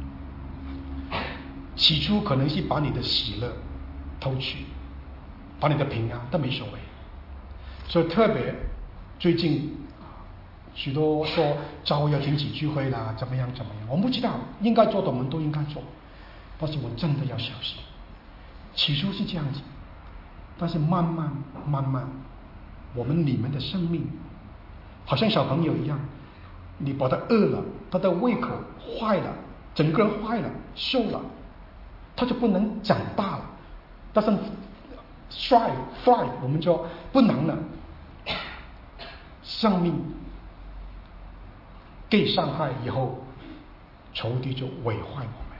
起初可能是把你的喜乐偷取，把你的平安都没所谓，所以特别最近许多说教会要停止聚会啦，怎么样怎么样，我们不知道，应该做的我们都应该做，但是我真的要小心。起初是这样子，但是慢慢慢慢，我们里面的生命好像小朋友一样，你把他饿了，他的胃口坏了，整个人坏了，瘦了，他就不能长大了。但是 thrive thrive 我们就不能了。 生命被伤害以后，仇敌就毁坏我们。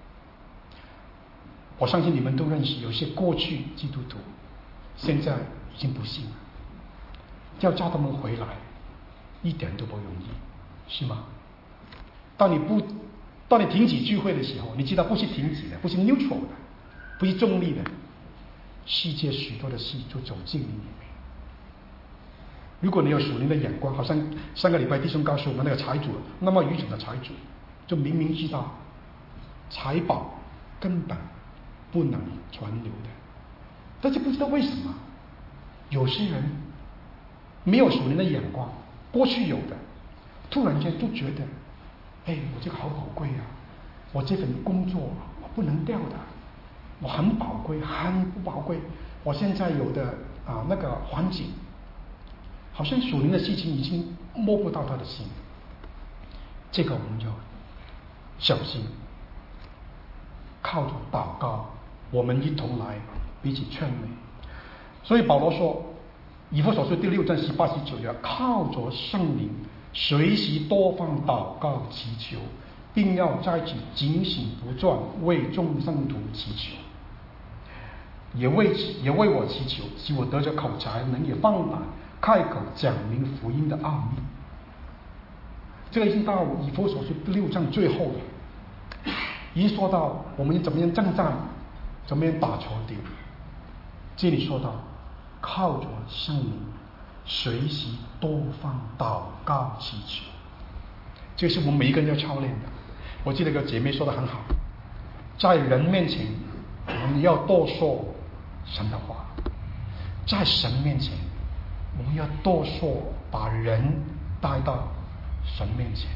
我相信你们都认识有些过去基督徒现在已经不信了，要叫他们回来一点都不容易，是吗？当你不当你停止聚会的时候，你知道不是停止的，不是 neutral 的，不是中立的，世界许多的事就走进你里面。如果你有属灵的眼光，好像上个礼拜弟兄告诉我们那个财主，那么愚蠢的财主，就明明知道财宝根本不能传流的，但是不知道为什么有些人没有属灵的眼光，过去有的，突然间就觉得，哎，我这个好宝贵啊，我这份工作我不能掉的，我很宝贵，很不宝贵，我现在有的啊那个环境，好像属灵的事情已经摸不到他的心，这个我们就小心，靠着祷告，我们一同来彼此劝勉。所以保罗说，以弗所书第六章十八十九节，靠着圣灵，随时多方祷告祈求，并要在此警醒不断，为众圣徒祈求，也为也为我祈求，使我得着口才，能以放胆开口讲明福音的奥秘。这个已经到以弗所书第六章最后了，已经说到我们怎么样征战，怎么样打仇敌。这里说到靠着圣灵，随时多方祷告祈求，这是我们每一个人要操练的。我记得有个姐妹说得很好，在人面前我们要多说神的话，在神面前我们要多说，把人带到神面前。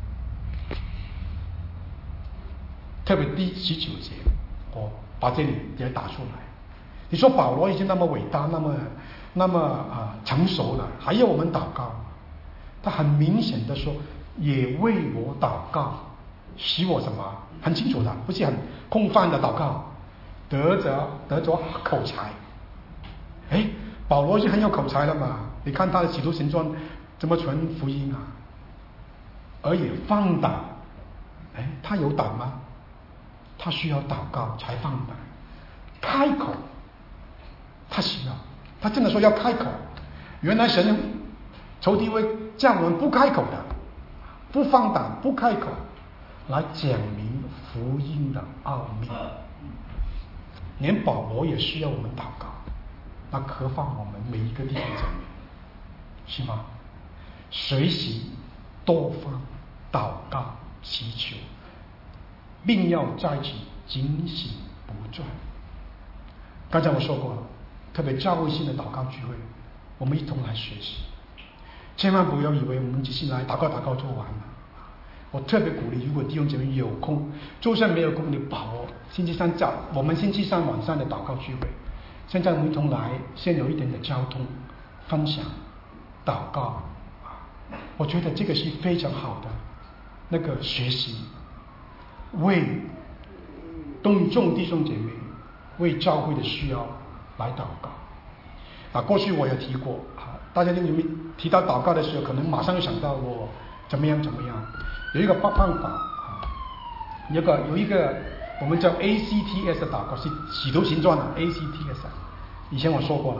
特别第十九节，我把这里也打出来。你说保罗已经那么伟大，那么那么啊、呃、成熟了，还要我们祷告？他很明显的说，也为我祷告，使我什么？很清楚的，不是很空泛的祷告，得着得着口才。哎，保罗就很有口才了嘛，你看他的使徒行传怎么传福音啊？而也放胆，哎，他有胆吗？他需要祷告才放胆，开口，他需要，他真的说要开口。原来神仇敌会叫我们不开口的，不放胆，不开口，来讲明福音的奥秘。连保罗也需要我们祷告，那何况我们每一个弟兄姊妹，是吗？随时多方祷告祈求，并要在此警醒不断。刚才我说过了，特别教会性的祷告聚会，我们一同来学习，千万不要以为我们只是来祷告祷告做完了。我特别鼓励，如果弟兄姐妹有空，就算没有空，你把握星期三早，我们星期三晚上的祷告聚会，现在我们一同来，先有一点的交通分享祷告，我觉得这个是非常好的那个学习，为众众弟兄姐妹，为教会的需要来祷告。啊，过去我也提过啊，大家你们提到祷告的时候，可能马上就想到我怎么样怎么样。有一个办法啊，有个有一个我们叫 A C T S 的祷告，是使徒行传的 A C T S。以前我说过了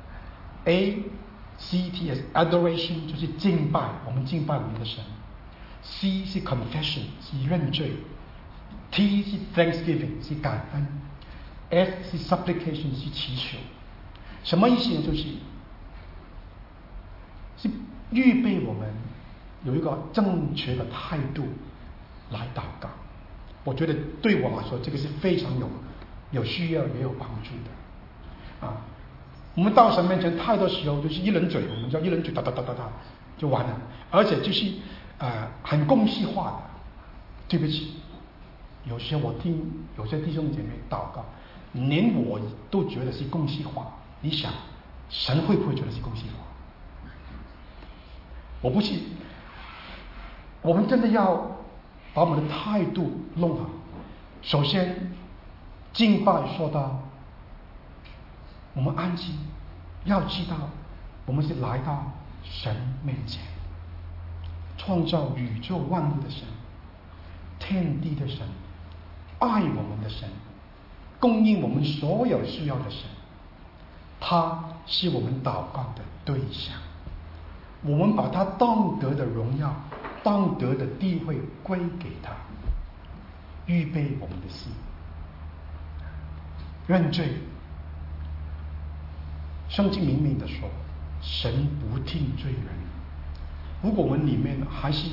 ，A C T S adoration 就是敬拜，我们敬拜我们的神。C 是 confession 是认罪 ，T 是 thanksgiving 是感恩 ，S 是 supplication 是祈求。什么意思呢？就是是预备我们有一个正确的态度来祷告。我觉得对我来说，这个是非常有有需要也有帮助的啊。我们到神面前太多时候就是一轮嘴，我们叫一轮嘴哒哒哒哒哒就完了，而且就是呃很公式化的。对不起，有些我听有些弟兄姐妹祷告，连我都觉得是公式化。你想，神会不会觉得是公式化？我不信。我们真的要把我们的态度弄好。首先，敬拜说到，我们安静，要知道我们是来到神面前，创造宇宙万物的神，天地的神，爱我们的神，供应我们所有需要的神，他是我们祷告的对象。我们把他当得的荣耀、当得的地位归给他，预备我们的心。认罪，圣经明明的说，神不听罪人。如果我们里面还是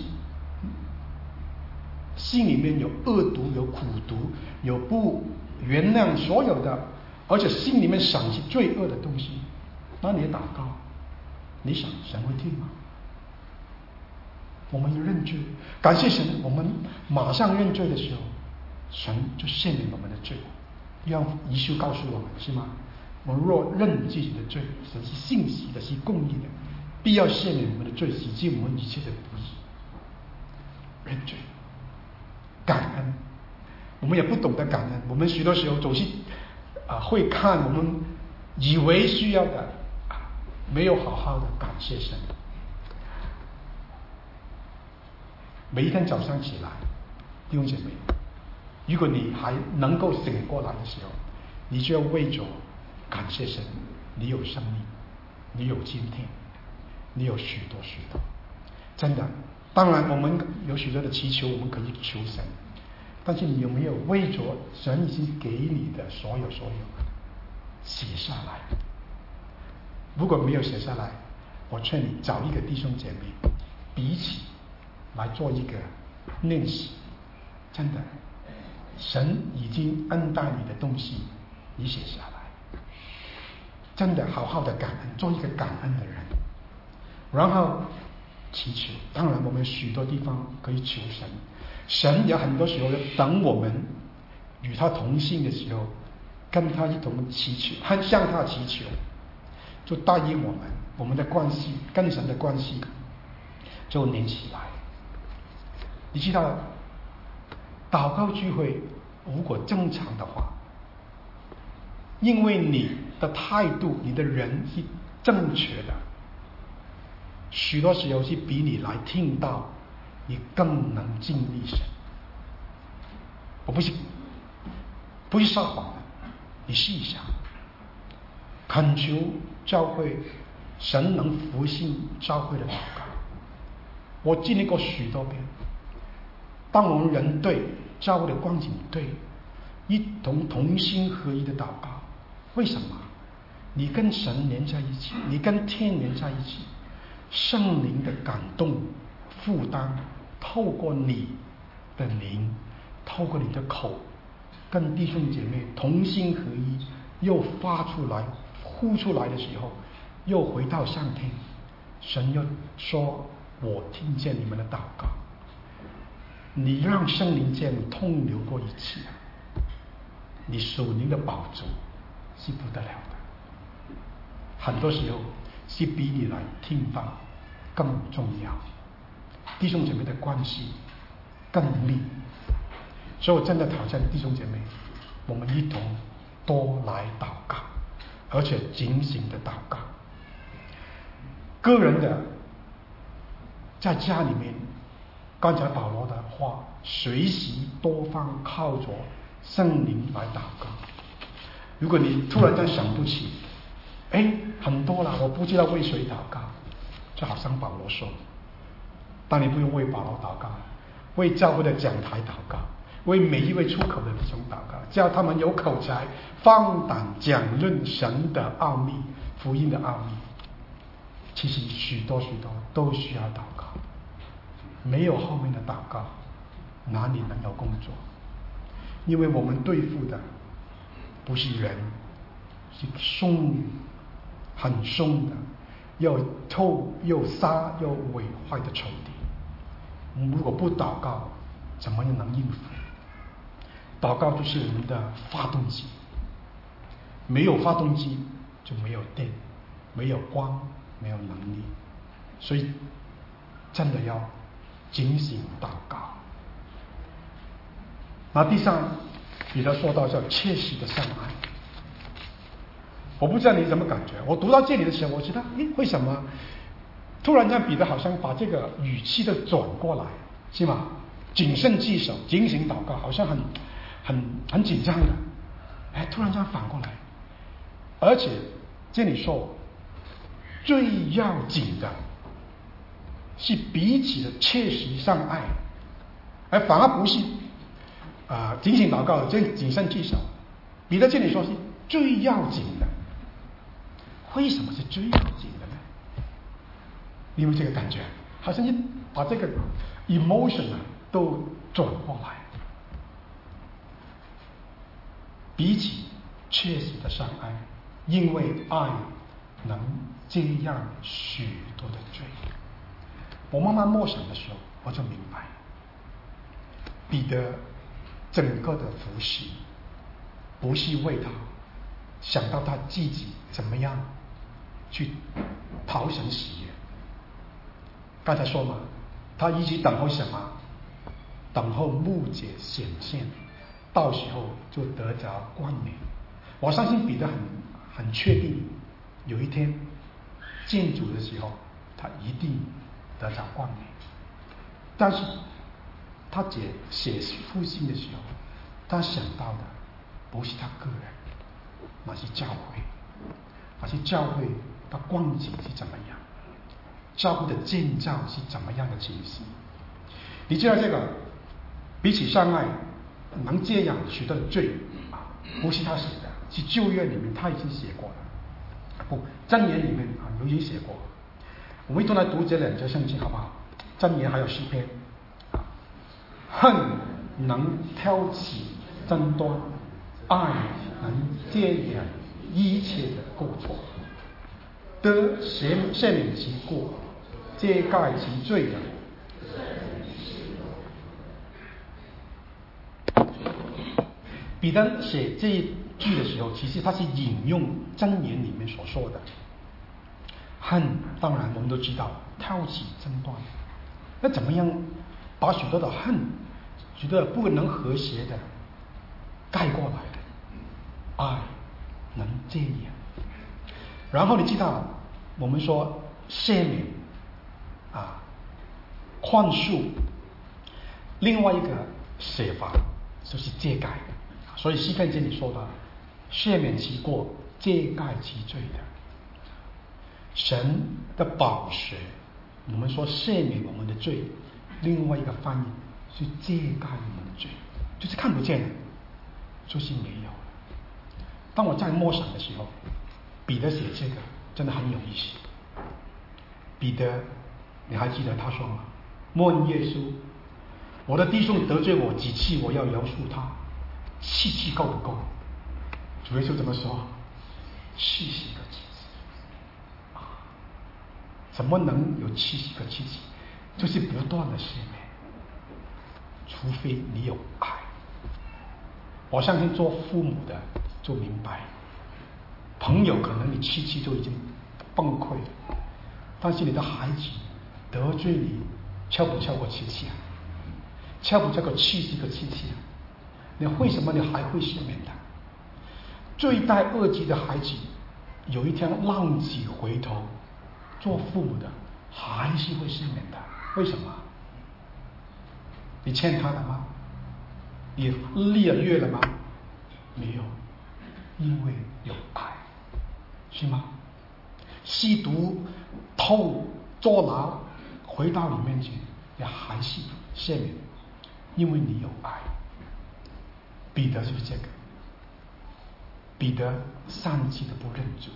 心里面有恶毒、有苦毒、有不原谅所有的，而且心里面想起罪恶的东西，那你祷告，你想神会听吗？我们要认罪，感谢神，我们马上认罪的时候，神就赦免我们的罪，让耶稣告诉我们，是吗？我们若认自己的罪，神是信实的，是公义的，必要赦免我们的罪，洗净我们一切的不义。认罪，感恩，我们也不懂得感恩，我们许多时候总是啊、呃、会看我们以为需要的，没有好好的感谢神。每一天早上起来，弟兄姐妹，如果你还能够醒过来的时候，你就要为着感谢神，你有生命，你有今天，你有许多许多，真的。当然我们有许多的祈求，我们可以求神，但是你有没有为着神已经给你的所有所有写下来？如果没有写下来，我劝你找一个弟兄姐妹比起来做一个练习。真的，神已经恩待你的东西，你写下来，真的好好的感恩，做一个感恩的人，然后祈求。当然我们许多地方可以求神，神有很多时候等我们与他同行的时候，跟他一同祈求，和向他祈求，就答应我们，我们的关系跟神的关系就连起来。你知道祷告聚会如果正常的话，因为你的态度，你的人是正确的，许多时候是比你来听到你更能经历神。我不是不是撒谎的，你试一下，恳求教会神能复兴教会的祷告。我经历过许多遍，当我们人对教会的光景对，一同同心合一的祷告，为什么？你跟神连在一起，你跟天连在一起，圣灵的感动负担透过你的灵，透过你的口，跟弟兄姐妹同心合一，又发出来呼出来的时候，又回到上天，神又说，我听见你们的祷告。你让圣灵这样通流过一次，你属灵的宝足是不得了的。很多时候是比你来听到更重要，弟兄姐妹的关系更密。所以我真的挑战弟兄姐妹，我们一同多来祷告，而且警醒的祷告。个人的在家里面，刚才保罗的话，随时多方靠着圣灵来祷告。如果你突然间想不起，哎，很多了，我不知道为谁祷告，就好像保罗说，但你不用为保罗祷告，为教会的讲台祷告，为每一位出口的弟兄祷告，叫他们有口才，放胆讲论神的奥秘，福音的奥秘。其实许多许多都需要祷告，没有后面的祷告，哪里能有工作？因为我们对付的不是人，是凶，很凶的，又偷又杀又毁坏的仇敌。我们如果不祷告，怎么能应付？祷告就是我们的发动机，没有发动机就没有电，没有光，没有能力。所以真的要警醒祷告。那第三，彼得说到叫切实的相爱。我不知道你什么感觉，我读到这里的时候，我觉得，诶，为什么突然间彼得好像把这个语气都转过来，是吗？谨慎记守，警醒祷告，好像很很很紧张的。哎，突然间反过来，而且这里说最要紧的是彼此的切实相爱，而反而不是啊、呃、警醒祷告，这谨慎记守。彼得这里说是最要紧的，为什么是最要紧的呢？你有没有这个感觉？好像你把这个 emotion 啊都转过来，彼此切实的相爱，因为爱能遮掩许多的罪。我慢慢默想的时候，我就明白，彼得整个的服侍，不是为他想到他自己怎么样去讨神喜悦。刚才说嘛，他一直等候什么？等候牧者显现，到时候就得着冠冕。我相信彼得很很确定，有一天见主的时候，他一定得着冠冕。但是他写写复兴的时候，他想到的不是他个人，那是教会，那是教会的光景是怎么样，教会的建造是怎么样的情形。你知道这个彼此相爱能遮掩许多的罪啊，不是他写的，是旧约里面他已经写过了，不，箴言里面啊有已经写过。我们一同来读这两节圣经好不好？箴言还有诗篇。恨能挑起争端，爱能遮掩一切的过错。得赦赦免其过，遮盖其罪的。彼得写这一句的时候，其实他是引用箴言里面所说的。恨，当然我们都知道，挑起争端。那怎么样把许多的恨、许多的不能和谐的盖过来的？爱能遮掩。然后你知道，我们说赦免啊、宽恕，另外一个写法就是遮盖。所以诗篇这里说的，赦免其过，遮盖其罪的。神的宝血，我们说赦免我们的罪，另外一个翻译是遮盖我们的罪，就是看不见了，就是没有了。当我在默想的时候，彼得写这个真的很有意思。彼得，你还记得他说吗？问耶稣，我的弟兄得罪我几次，我要饶恕他，七次够不够？主耶稣怎么说？七十个七次。怎么能有七十个七次？就是不断的赦免，除非你有爱。我相信做父母的就明白，朋友可能你七次就已经崩溃了，但是你的孩子得罪你，超不超过七次啊？超不超过七十个七次啊？你为什么你还会赦免他？罪大恶极的孩子，有一天浪子回头，做父母的还是会赦免他。为什么？你欠他的吗？你立了约了吗？没有，因为有爱，是吗？吸毒、偷、坐牢，回到你面前，你还是赦免，因为你有爱。彼得就是这个，彼得擅自的不认主。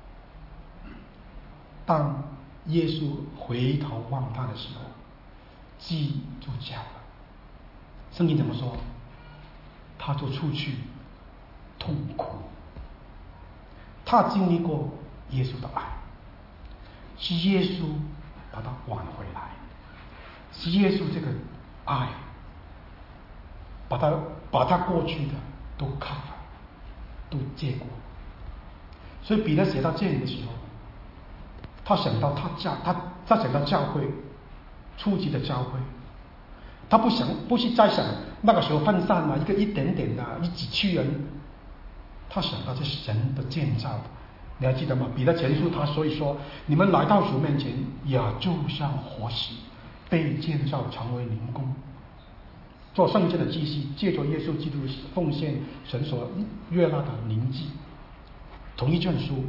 当耶稣回头望他的时候，鸡就叫了。圣经怎么说？他就出去痛哭。他经历过耶稣的爱，是耶稣把他挽回来，是耶稣这个爱把他把他过去的都 cover 都借过。所以彼得写到这里的时候，他想到他教他他想到教会初级的教会，他不想不是在想那个时候分散了一个一点点的一几区人，他想到这是神的建造， 你还记得吗？彼得前书他所以说，你们来到主面前，也就像活石，被建造成为灵宫，做圣洁的祭司，借着耶稣基督奉献神所悦纳的灵祭。同一卷书，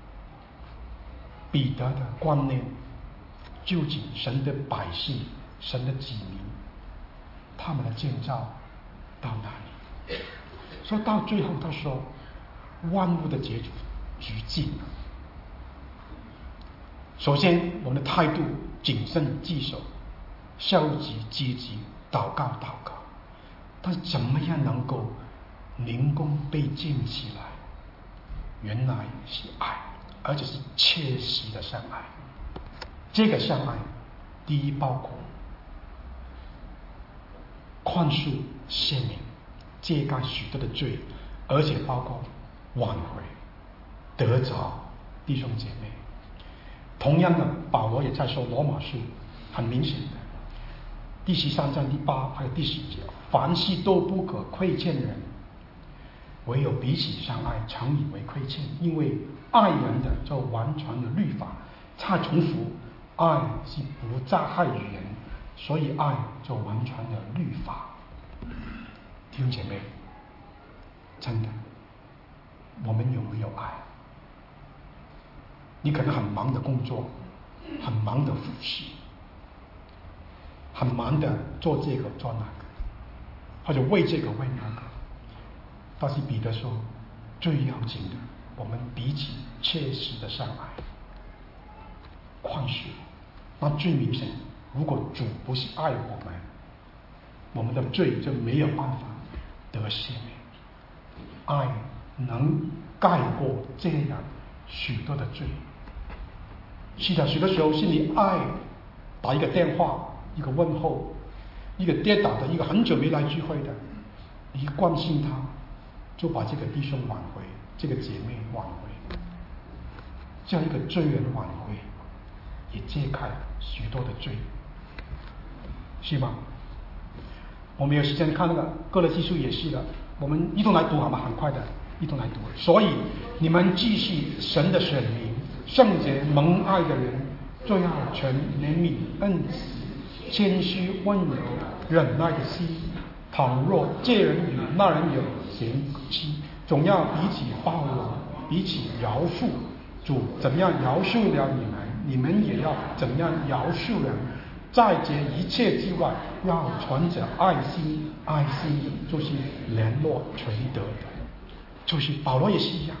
彼得的观念，究竟神的百姓、神的子民，他们的建造到哪里？说到最后，他说万物的结局局尽了。首先，我们的态度谨慎棘手，消极积极，祷告祷告。但是怎么样能够灵宫被建起来？原来是爱，而且是切实的相爱。这个相爱，第一包括宽恕、赦免、遮盖许多的罪，而且包括挽回、得着弟兄姐妹。同样的，保罗也在说罗马书，很明显的，第十三章第八还有第十节，凡事都不可亏欠人，唯有彼此相爱，常以为亏欠。因为爱人的就完全的律法。再重复，爱是不加害于人，所以爱就完全的律法。弟兄姐妹，真的，我们有没有爱？你可能很忙的工作，很忙的服侍，很忙的做这个做那个，或者为这个为那个。但是彼得说，最要紧的，我们彼此切实的相爱、宽恕。那最明显，如果主不是爱我们，我们的罪就没有办法得赦免。爱能盖过这样许多的罪。是的，许多时候是你爱打一个电话，一个问候，一个跌倒的，一个很久没来聚会的，你关心他，就把这个弟兄挽回，这个姐妹挽回，这样一个罪人挽回，也揭开许多的罪，是吗？我们有时间看那个歌罗西书也是的，我们一同来读好吗？很快的，一同来读。所以你们既是神的选民，圣洁蒙爱的人，就要存怜悯、恩慈、谦虚、温柔、忍耐的心。倘若这人与那人有嫌隙，总要彼此包容，彼此饶恕。主怎样饶恕了你们，你们也要怎样饶恕人。在这一切之外，要存着爱心，爱心就是联络全德的，就是保罗也是一样，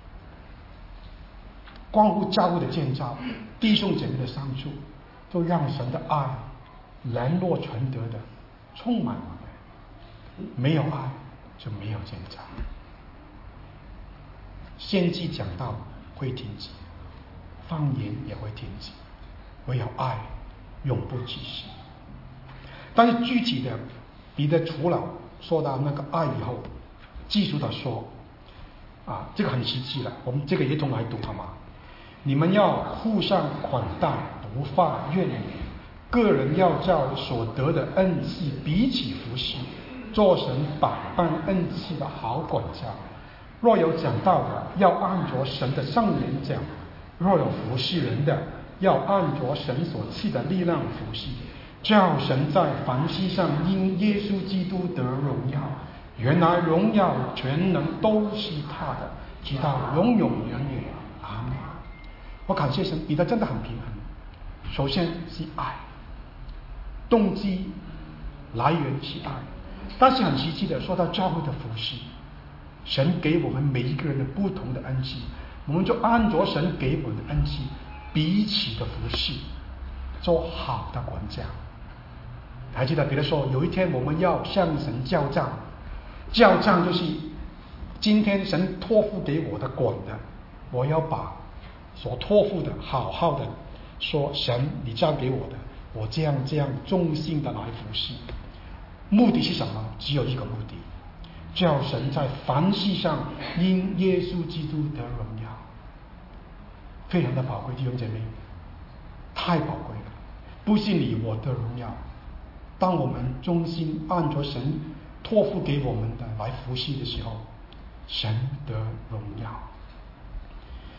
关乎教会的建造，弟兄姐妹的相处，都让神的爱联络全德的充满我们。没有爱就没有建造。先知讲道会停止，方言也会停止，唯有爱永不止息。但是具体的，彼得除了说到那个爱以后，继续的说啊，这个很实际了，我们这个一同来读好吗？你们要互相款待，不发怨言，个人要照所得的恩赐彼此服侍，做神百般恩赐的好管家。若有讲道的，要按着神的圣言讲；若有服侍人的，要按着神所赐的力量服侍，叫神在凡事上因耶稣基督得荣耀。原来荣耀全能都是他的，直到永永远远。阿们。我感谢神，彼得真的很平衡。首先是爱，动机来源是爱，但是很实际的说到教会的服侍，神给我们每一个人的不同的恩赐，我们就按着神给我们的恩赐彼此的服侍，做好的管家。还记得彼得说，有一天我们要向神交账，交账就是今天神托付给我的管的，我要把所托付的好好的说，神你交给我的，我这样这样忠心的来服侍。目的是什么？只有一个目的，叫神在凡事上因耶稣基督得荣耀。非常的宝贵，弟兄姐妹，太宝贵了。不是你我得荣耀，当我们忠心按着神托付给我们的来服侍的时候，神得荣耀。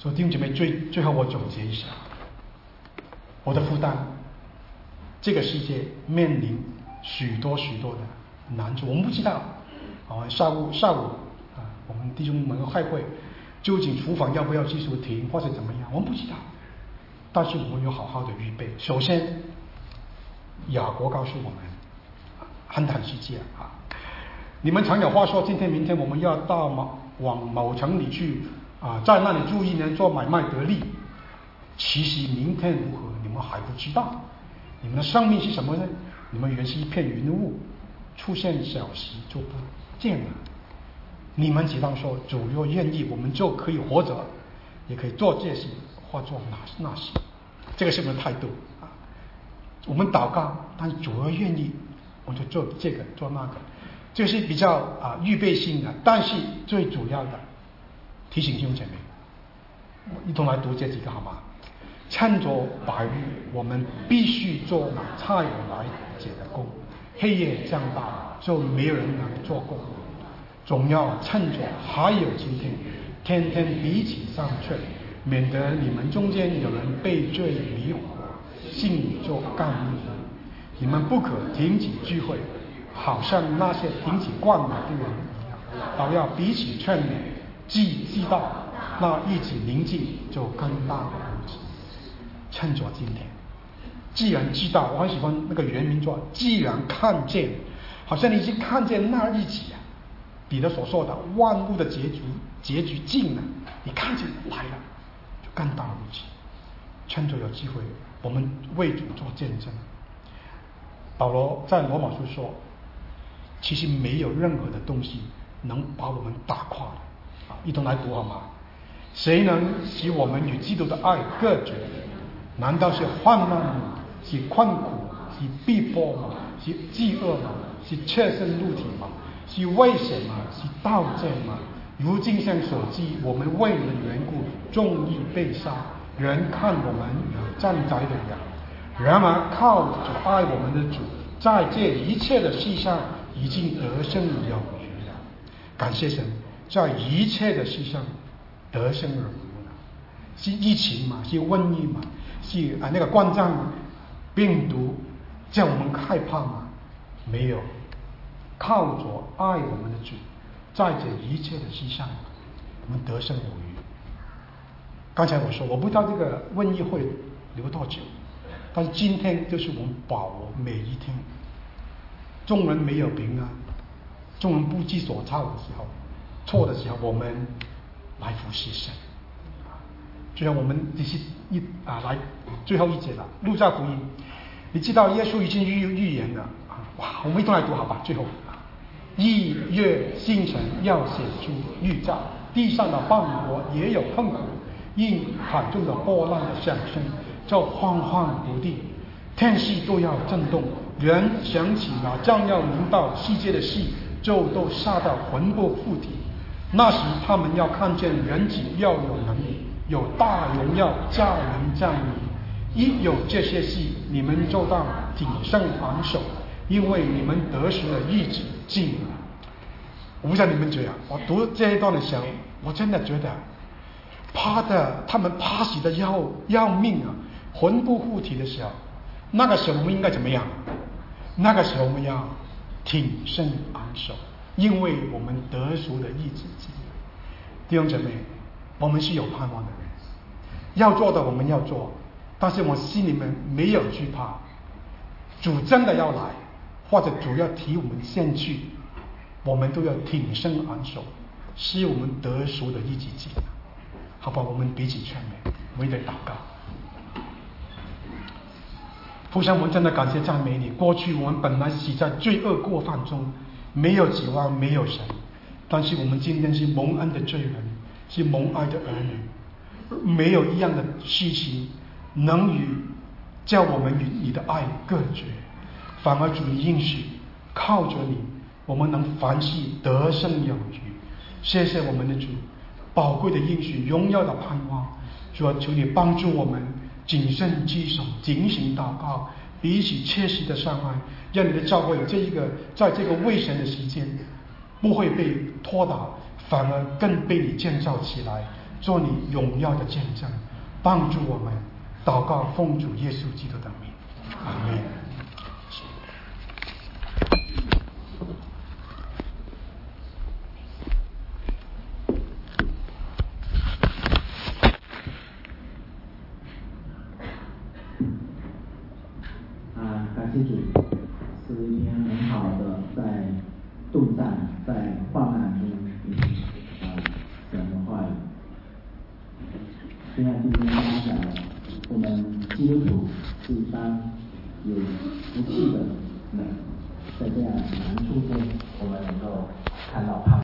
所以弟兄姐妹，最最后我总结一下，我的负担，这个世界面临许多许多的难处，我们不知道啊，下午下午啊，我们弟兄们开会，究竟厨房要不要继续停，或者怎么样，我们不知道。但是我们有好好的预备。首先，雅国告诉我们，很坦世界啊，你们常有话说，今天明天我们要到某往某城里去啊，在那里住一年做买卖得利。其实明天如何，你们还不知道。你们的生命是什么呢？你们原是一片云雾，出现小时就不见了。你们只当说，主若愿意，我们就可以活着，也可以做这些或做那那些。这个是我们的态度啊。我们祷告，但是主若愿意，我们就做这个做那个，这是比较啊预备性的。但是最主要的提醒弟兄姐妹，一同来读这几个好吗？趁着白日，我们必须做那差我来者的工；黑夜将到，就没有人能做工。总要趁着还有今天，天天彼此相劝，免得你们中间有人被罪迷惑，心里就刚硬。你们不可停止聚会，好像那些停止惯了的人一样，倒要彼此劝勉，既知道那日子临近，就更大的日子。趁着今天，既然知道，我很喜欢那个原名说，既然看见，好像你已经看见那日子啊，彼得所说的万物的结局结局近了，你看见来了，就更大的日子。趁着有机会，我们为主做见证。保罗在罗马书说，其实没有任何的东西能把我们打垮的啊，一同来读好吗？谁能使我们与基督的爱隔绝？难道是患难吗？是困苦？是逼迫吗？是饥饿吗？是切身肉体吗？是危险吗？是盗贼吗？如经上所记，我们为你的缘故，终日被杀，人看我们有站在的人。然而靠着爱我们的主，在这一切的事上已经得胜有余了。感谢神，在一切的事上得胜有余了。是疫情嘛？是瘟疫嘛？是啊那个冠状病毒叫我们害怕吗？没有，靠着爱我们的主，在这一切的事上我们得胜有余。刚才我说我不知道这个瘟疫会留多久，但是今天就是我们把握每一天。众人没有平安，众人不知所措的时候，错的时候，我们来服侍神。最后我们只是一啊来最后一节了，路加福音，你知道耶稣已经预预言了啊，哇，我们一同来读好吧。最后，日月星辰要显出预兆，地上的万国也有痛苦，因海中的波浪的响声就慌慌不定，天气都要震动，人想起那将要临到世界的事，就都吓到魂不附体。那时他们要看见人子要有能力，有大荣耀驾临降临。一有这些事，你们就当谨慎防守，因为你们得赎的日子近了。我不知道你们觉得，我读这一段的时候，我真的觉得怕的，他们怕死的要要命啊，魂不附体的时候，那个时候我们应该怎么样？那个时候我们要挺身昂首，因为我们得赎的日子近了。弟兄姐妹，我们是有盼望的人，要做的我们要做，但是我心里面没有惧怕。主真的要来，或者主要提我们先去，我们都要挺身昂首，使我们得赎的日子近了。好吧，我们彼此劝勉，我们一起祷告。父神，我们真的感谢赞美你。过去我们本来死在罪恶过犯中，没有指望，没有神，但是我们今天是蒙恩的罪人，是蒙爱的儿女，没有一样的事情能与叫我们与你的爱隔绝，反而主你应许，靠着你，我们能凡事得胜有余。谢谢我们的主，宝贵的应许，荣耀的盼望。主啊，求你帮助我们谨慎居守，警醒祷告，彼此切实的相爱，让你的教会这一个在这个未神的时间不会被拖倒，反而更被你建造起来， 做你荣耀的见证，帮助我们。祷告奉主耶稣基督的名，阿门。 啊，感谢主，是一篇很好的在动战、在患难中啊神的话语。虽然今天大家讲了，我们基督徒是一般有福气的人，在这样难处中，我们能够看到盼望。